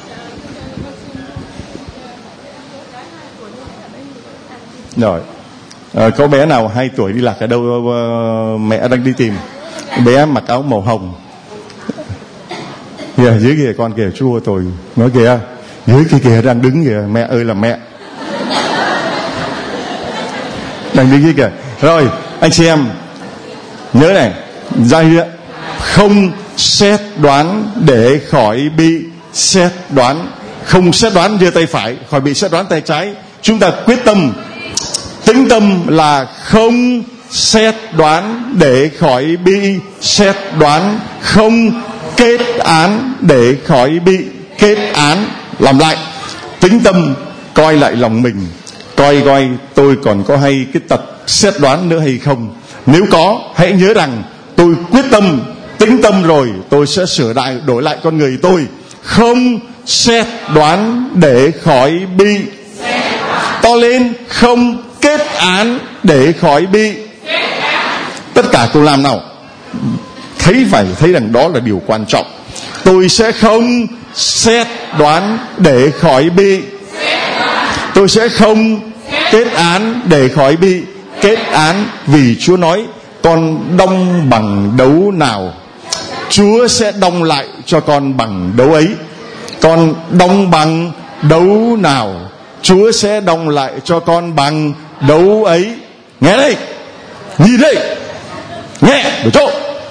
Rồi, à, có bé nào hai tuổi đi lạc ở đâu, uh, mẹ đang đi tìm. Bé mặc áo màu hồng. Kìa, dưới kìa con kìa, chua tôi nói kìa, dưới kia kìa đang đứng kìa, mẹ ơi là mẹ đang đứng dưới kìa. Rồi anh chị em nhớ này, ra hiện không xét đoán để khỏi bị xét đoán. Không xét đoán giơ tay phải, khỏi bị xét đoán tay trái. Chúng ta quyết tâm, tĩnh tâm là không xét đoán để khỏi bị xét đoán, không kết án để khỏi bị kết án. Làm lại, tĩnh tâm, coi lại lòng mình, coi coi tôi còn có hay cái tật xét đoán nữa hay không. Nếu có, hãy nhớ rằng tôi quyết tâm, tĩnh tâm rồi, tôi sẽ sửa lại, đổi lại con người tôi, không xét đoán để khỏi bị to lên, không kết án để khỏi bị. Tất cả cùng làm nào, thấy phải thấy rằng đó là điều quan trọng. Tôi sẽ không xét đoán để khỏi bị, tôi sẽ không kết án để khỏi bị kết án. Vì Chúa nói con đong bằng đấu nào, Chúa sẽ đong lại cho con bằng đấu ấy. Con đong bằng đấu nào, Chúa sẽ đong lại cho con bằng đấu ấy. Nghe đây, nhìn đây, nghe được chỗ.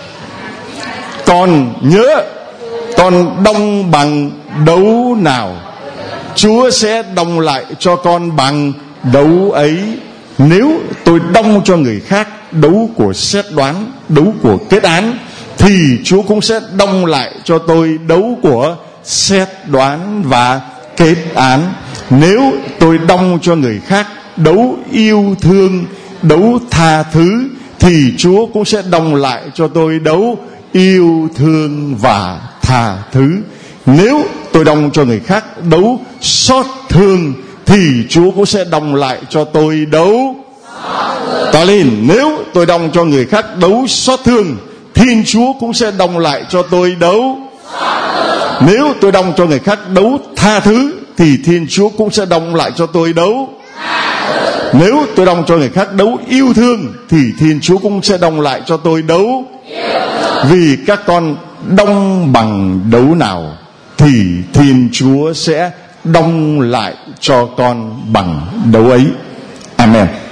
Con nhớ, con đong bằng đấu nào, Chúa sẽ đong lại cho con bằng đấu ấy. Nếu tôi đong cho người khác đấu của xét đoán, đấu của kết án, thì Chúa cũng sẽ đong lại cho tôi đấu của xét đoán và kết án. Nếu tôi đong cho người khác đấu yêu thương, đấu tha thứ, thì Chúa cũng sẽ đong lại cho tôi đấu yêu thương và tha thứ. Nếu tôi đong cho người khác đấu xót thương, thì Chúa cũng sẽ đong lại cho tôi đấu to lên. Nếu tôi đong cho người khác đấu xót thương, Thiên Chúa cũng sẽ đong lại cho tôi đấu. Nếu tôi đong cho người khác đấu tha thứ, thì Thiên Chúa cũng sẽ đong lại cho tôi đấu. Nếu tôi đong cho người khác đấu yêu thương, thì Thiên Chúa cũng sẽ đong lại cho tôi đấu. Vì các con đong bằng đấu nào, thì Thiên Chúa sẽ đong lại cho con bằng đấu ấy. Amen.